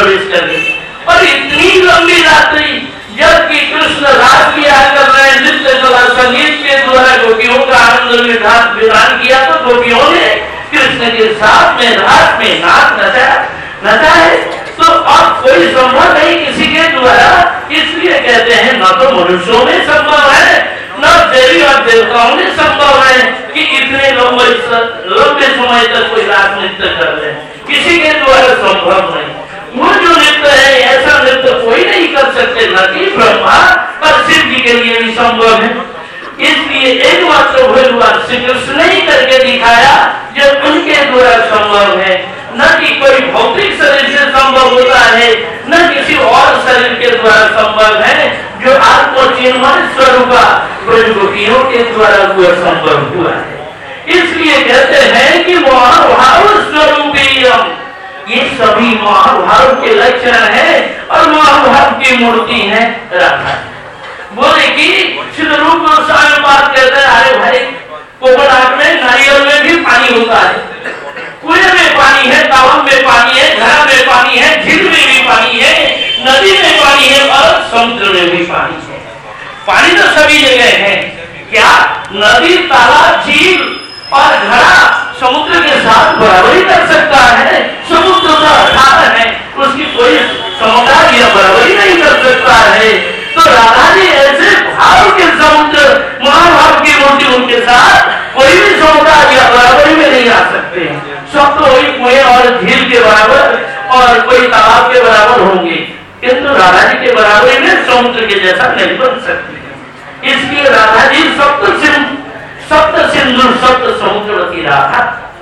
प्रवेश कर गए। और इतनी लंबी रात्रि जबकि कृष्ण रास लीला कर रहे हैं, नृत्य कला संगीत के द्वारा गोपियों का आनंद विधान किया, तो गोपियों ने कृष्ण के साथ में रात में नाच नचा नचा है। तो अब कोई संभव नहीं किसी के द्वारा, इसलिए कहते हैं न तो मनुष्यों में संभव है न देवी और देवताओं में संभव है कि इतने लंबे लंबे समय तक कोई रास नृत्य कर रहे हैं, किसी के द्वारा संभव नहीं। वो जो नृत्य है ऐसा नृत्य कोई नहीं कर सकते, न कि ब्रह्मा पर शिव जी के लिए भी संभव है। इसलिए एकमात्र भगवान श्री कृष्ण ने ही करके दिखाया जो उनके द्वारा संभव है, न कि कोई भौतिक शरीर से संभव होता है, न किसी और शरीर के द्वारा संभव है, जो आत्मचिन्मय स्वरूप ब्रह्मज्ञानियों के द्वारा हुआ संभव हुआ है। इसलिए कहते हैं कि महाभाव स्वरूपीयम, ये सभी महाभाव के लक्षण है और महाभाव की मूर्ति है राधा। बोले कि श्री रूप गोस्वामी बात कहते हैं, अरे भाई कोकोनट में नारियल में भी पानी होता है, कुएं में पानी है, तालाब में पानी है, घर में पानी है, झील में भी पानी है, नदी में पानी है और समुद्र में भी पानी है। पानी तो सभी जगह है। क्या नदी, तालाब, झील और घड़ा समुद्र के साथ बराबरी कर सकता है? समुद्र तो अथाह है, उसकी कोई समुदाय या बराबरी नहीं कर सकता है। तो राधा जी ऐसे भाव के समुद्र, महाभाव की मूर्ति, उनके साथ कोई भी समुदाय या बराबरी में नहीं आ सकते। सब तो वही कुएं और झील के बराबर और कोई तालाब के बराबर होंगे, किंतु राधा जी के बराबरी में समुद्र के जैसा नहीं बन सकते। इसलिए राधा जी सप्त सिंधु सप्त सिंधु सप्त समुद्रवती राधा,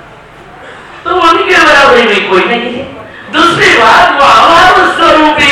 तो उनके बराबरी में कोई नहीं है। दूसरी बात, वो अभाव स्वरूपी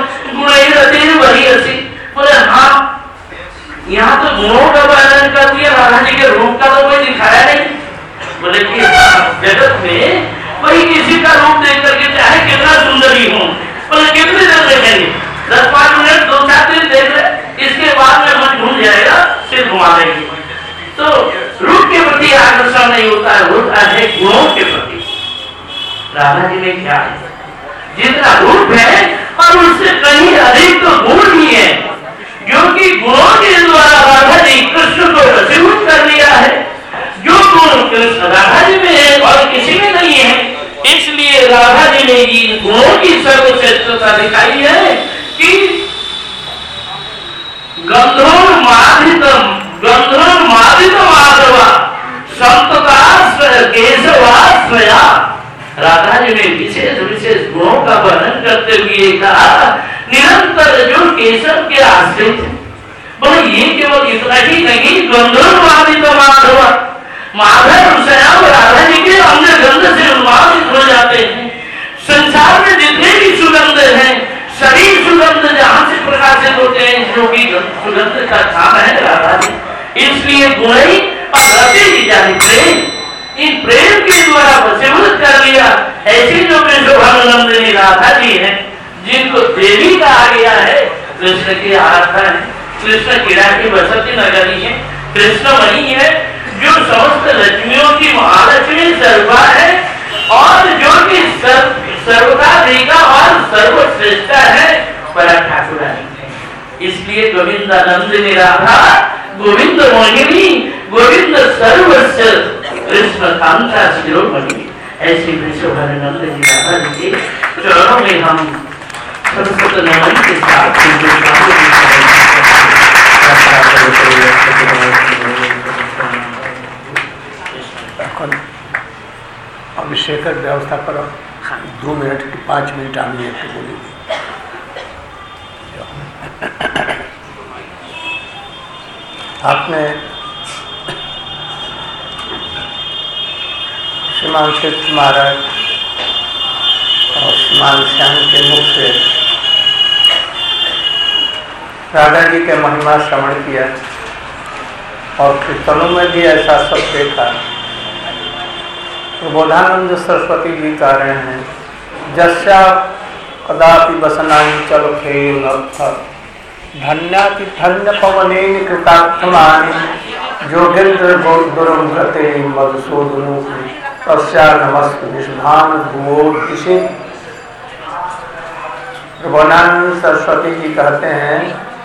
गुण बोले, हाँ यहाँ तो गुणों का वर्णन कर दिया, राधा जी के रूप का तो कोई दिखाया नहीं। बोले कि जगत में कोई किसी का रूप देख करके चाहे कितना सुंदरी हो, बोले कितनी देर देखेंगे, दस पांच मिनट दो चार दिन देख रहे, इसके बाद में मन भूल जाएगा, सिर घुमा देंगे। तो रूप के प्रति आकर्षण नहीं होता है, होता है गुणों के प्रति। राधा जी में क्या है, जितना रूप है और उससे कहीं अधिक तो गुण भी है, जो कि गुणों के द्वारा राधा जी कृष्ण को वशीभूत कर लिया है। जो गुण कृष्ण राधा जी में है और किसी में नहीं है, इसलिए राधा जी ने इन गुणों की सर्वश्रेष्ठता दिखाई है कि गंधर्वमादितम गंधर्वमादितम माधवा संतता केशवा स्वया। राधा जी ने विशेष विशेष गुणों का वर्णन करते हुए कहा, निरंतर जो केशव के आश्रित है। बोले ये केवल इतना ही नहीं, गंधर्वमादितम माधवा, माधव स्वयं राधा जी के अंग गंध से उन्मादित हो जाते हैं। संसार में जितने भी सुगंध हैं, सभी सुगंध जहाँ से प्रकाशित होते हैं, जो भी सुगंध का काम है राधा जी। इसलिए गुण ही प्रेम, इन प्रेम के द्वारा वशीभूत कर लिया। ऐसी जो कृष्ण राधा जी है, जिनको देवी कहा गया है, कृष्ण की आराधना है, कृष्ण क्रीड़ा की बसती नगरी है, कृष्णमणि है, जो समस्त लक्ष्मियों की महालक्ष्मी सर्वा है और जो कि सर्वकाधिका और सर्वश्रेष्ठ है, पर ठाकुरानी है। इसलिए गोविंदानंदिनी राधा, गोविंद मोहिनी, गोविंद सर्वस्व कृष्ण कांता शिरोमणि। ऐसी विश्वभरनंदिनी राधा जी के चरणों में हम सरस्वती नमन के साथ अभिषेक व्यवस्था पर दो मिनट की पाँच मिनट आने के बोलेंगे। आपने श्रीमान तीर्थ महाराज और श्रीमान श्याम के मुख से राधा जी के महिमा श्रवण किया और कीर्तनों में भी ऐसा सब देखा। तो बोधानंद सरस्वती जी कह रहे हैं, जस्या कदापि वसनानि चल खेल धन्याति धन्य पवनेन कृतार्थमानि जोगेन्द्र गुरुमृते मधुसूदन तस्या नमस्ते विष्णान भुवो दिशे। प्रभुनानंद सरस्वती जी कहते हैं,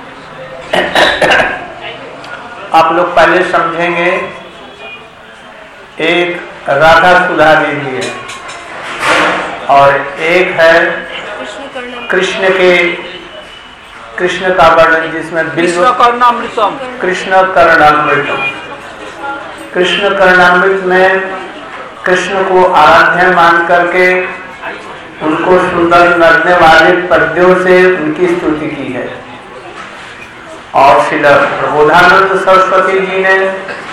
आप लोग पहले समझेंगे, एक राधा सुधा देवी है और एक है कृष्ण के कृष्ण का वर्णन जिसमें कृष्ण कर्णामृतम कृष्ण कर्णामृतम कृष्ण कर्णामृत में कृष्ण को आराध्य मान करके उनको सुंदर लगने वाले पद्यों से उनकी स्तुति की है। और श्री प्रबोधानंद सरस्वती जी ने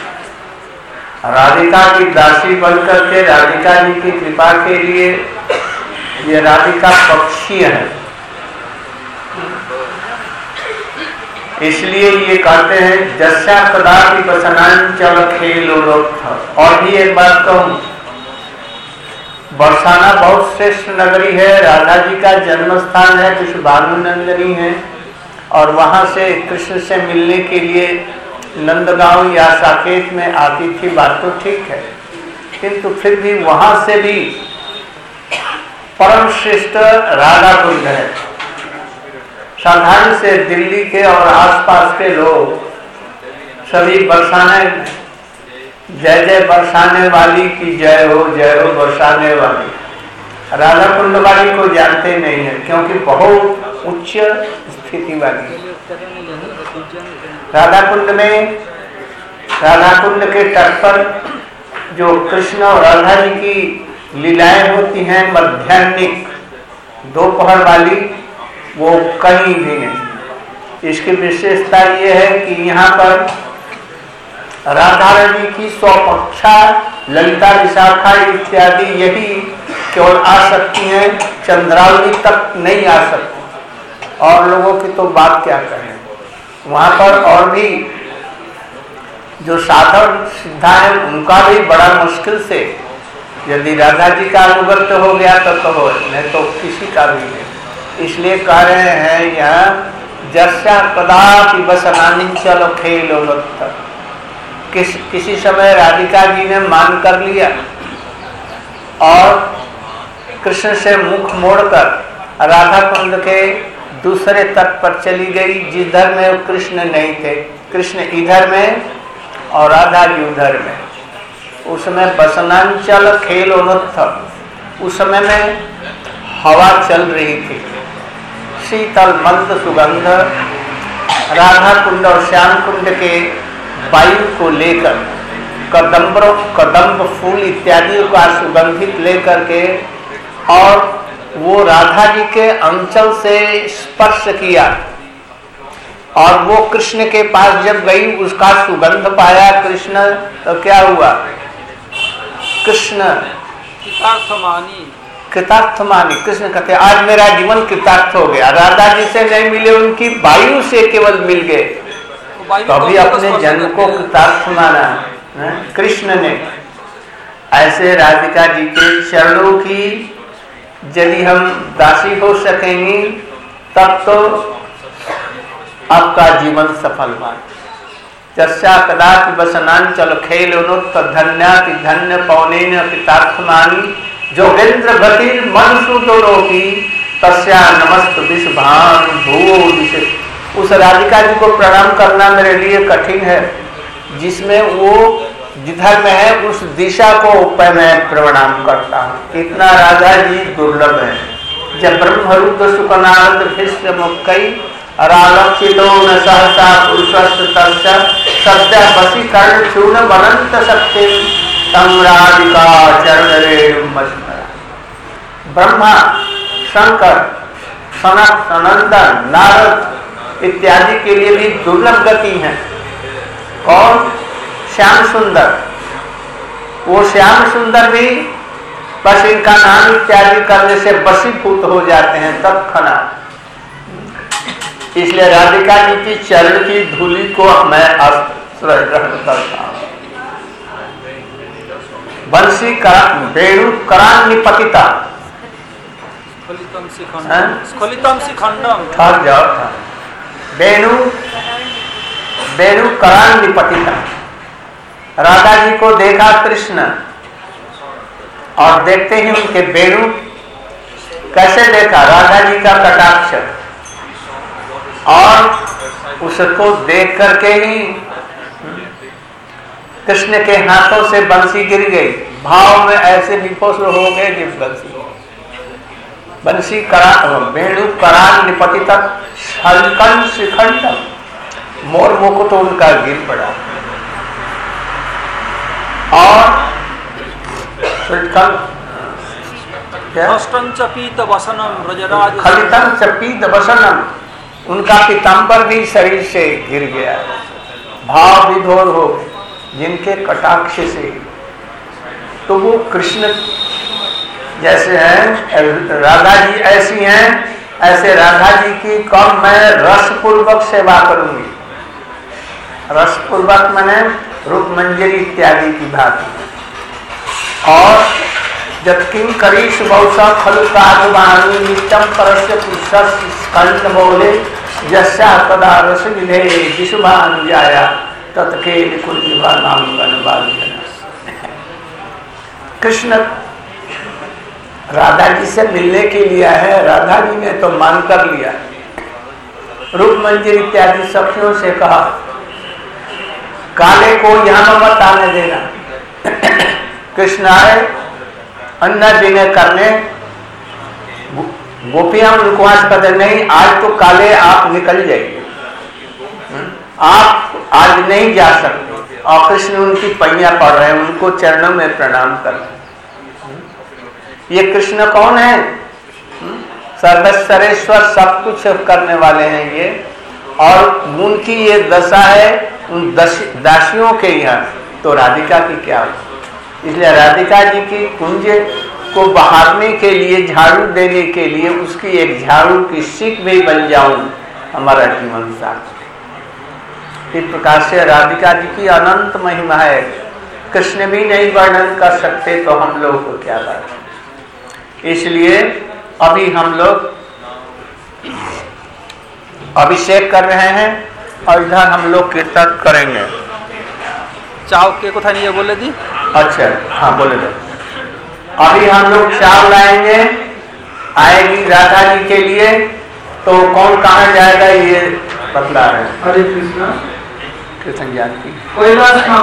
राधिका की दासी बनकर के राधिका जी की कृपा के लिए, ये राधिका पक्षी है, इसलिए ये कहते हैं जस्या कदापि बसनांचल खेलो। और भी एक बात कहूं, बरसाना बहुत श्रेष्ठ नगरी है, राधा जी का जन्म स्थान है, कृष्ण भानुनंदनी है, और वहां से कृष्ण से मिलने के लिए नंदगांव या साकेत में आती थी, बात तो ठीक है, किंतु फिर भी वहां से भी परम श्रेष्ठ राधा कुंड है। साधारण से दिल्ली के और आसपास के लोग सभी बरसाने, जय जय बरसाने वाली की जय हो, जय हो बरसाने वाली, राधा कुंड वाली को जानते नहीं है, क्योंकि बहुत उच्च स्थिति वाली है। राधा कुंड में, राधा कुंड के तट पर जो कृष्ण और राधा जी की लीलाएं होती हैं मध्याह्निक दोपहर वाली, वो कहीं भी नहीं। इसकी विशेषता ये है कि यहाँ पर राधा रानी की स्वपक्षा, ललिता, विशाखा इत्यादि यही केवल आ सकती हैं, चंद्रावली तक नहीं आ सकती, और लोगों की तो बात क्या करें। वहाँ पर और भी जो साधक सिद्धा है उनका भी बड़ा मुश्किल से, यदि राधा जी का अनुगत्य हो गया तो, तो हो, नहीं तो किसी का भी नहीं। इसलिए कह रहे हैं यहाँ जस्या कदापि बसनांचल खेलो लुत्थ। किस किसी समय राधिका जी ने मान कर लिया और कृष्ण से मुख मोड़कर राधा कुंड के दूसरे तट पर चली गई, जिधर में कृष्ण नहीं थे, कृष्ण इधर में और राधा जी उधर में। उसमें बसनांचल खेलो लुत्थ, उस समय में हवा चल रही थी, शीतल मंद सुगंध राधा कुंड और श्याम कुंड के वायु को लेकर, कदम्बरों कदम्ब फूल इत्यादि का सुगंधित लेकर के, और वो राधा जी के अंचल से स्पर्श किया, और वो कृष्ण के पास जब गई उसका सुगंध पाया कृष्ण, तो क्या हुआ? कृष्ण कृतार्थ मानी। कृष्ण कहते आज मेरा जीवन कृतार्थ हो गया, राधा जी से नहीं मिले, उनकी वायु से केवल मिल गए, तो अभी अपने जन्म को कृतार्थ माना है कृष्ण ने। ऐसे राधिका जी के चरणों की यदि हम दासी हो सकेंगी तब तो आपका जीवन सफल हुआ। जस्या कदापि बसनांचल खेलोनुत्थ धन्याति धन्य पौनेन कृतार्थमानी, जोगेंद्र गति मन सुदोरोपी तस्या नमस्त विषभान भूवो दिशे। उस राधिका जी को प्रणाम करना मेरे लिए कठिन है, जिसमें वो जिधर में है उस दिशा को मैं प्रणाम करता हूँ। इतना राधा जी दुर्लभ है। जब ब्रह्मरुद्र सुकनाद भीष्म मुक्कई रालक्षितो न सहसा पुरुषस्थ तस्य सत्य वशीकरण चूर्ण बनंत शक्ति तम राधिका चरण रेणु मस्मरा। ब्रह्मा, शंकर, सनत, सनंदन, नारद इत्यादि के लिए भी दुर्लभ गति है। कौन? श्याम सुंदर। वो श्याम सुंदर भी बस इनका नाम इत्यादि करने से वशीभूत हो जाते हैं तत्क्षणात। इसलिए राधिका जी की चरण की धूलि को मैं आश्रय ग्रहण करता हूँ। बंसी करा वेणु करान निपतिता, थक जाओ था। वेणु वेणु करान निपतिता। राधा जी को देखा कृष्ण और देखते ही उनके वेणु कैसे देखा? राधा जी का कटाक्ष, और उसको देख करके ही कृष्ण के हाथों से बंसी गिर गई। भाव में ऐसे विफल हो गए कि बंसी बंसी करा वेणु करान निपतित शल्कन शिखंड, मोर मुकुट उनका गिर पड़ा। और पीत वसनम ब्रजराज खलितम च पीत वसनम, उनका पीतांबर भी शरीर से गिर गया। भाव विधोर हो जिनके कटाक्ष से। तो वो कृष्ण जैसे हैं, राधा जी ऐसी हैं, ऐसे राधा जी की कब मैं रस पूर्वक सेवा करूंगी। रस पूर्वक मैंने रूप मंजरी इत्यादि की बात। और जब किम करीश बहुसा खलु कागवाणी नित्यम परस्य पुरुषस कंठ बोले यस्या तदा रस विधे विशुभानुजाया तत्के निकुल विभा नाम गणवाद। कृष्ण राधा जी से मिलने के लिए है, राधा जी ने तो मान कर लिया। रूप मंजरी इत्यादि सखियों से कहा काले को यहाँ मत आने देना। कृष्ण आए अन्ना विनय करने, गोपियां उनको आज कहते नहीं, आज तो काले आप निकल जाइए, आप आज नहीं जा सकते। और कृष्ण उनकी पैया पड़ रहे हैं, उनको चरणों में प्रणाम कर रहे हैं। ये कृष्ण कौन है? सर्वेश्वरेश्वर, सब कुछ करने वाले हैं ये। और उनकी ये दशा है उन दासियों के यहाँ, तो राधिका की क्या हो? इसलिए राधिका जी की कुंज को बहारने के लिए, झाड़ू देने के लिए, उसकी एक झाड़ू की सीख भी बन जाऊं, हमारा जीवन साथ। इस प्रकार से राधिका जी की अनंत महिमा है, कृष्ण भी नहीं वर्णन कर सकते, तो हम लोग को क्या बात। इसलिए अभी हम लोग अभिषेक कर रहे हैं और इधर हम लोग कीर्तन करेंगे। चाव के को था नहीं ये बोले दी। अच्छा हाँ बोले दो। अभी हम लोग चाव लाएंगे, आएगी राधा जी के लिए, तो कौन कहाँ जाएगा ये बतला रहे हैं। हरे कृष्णा कृष्ण जानकी कोई बात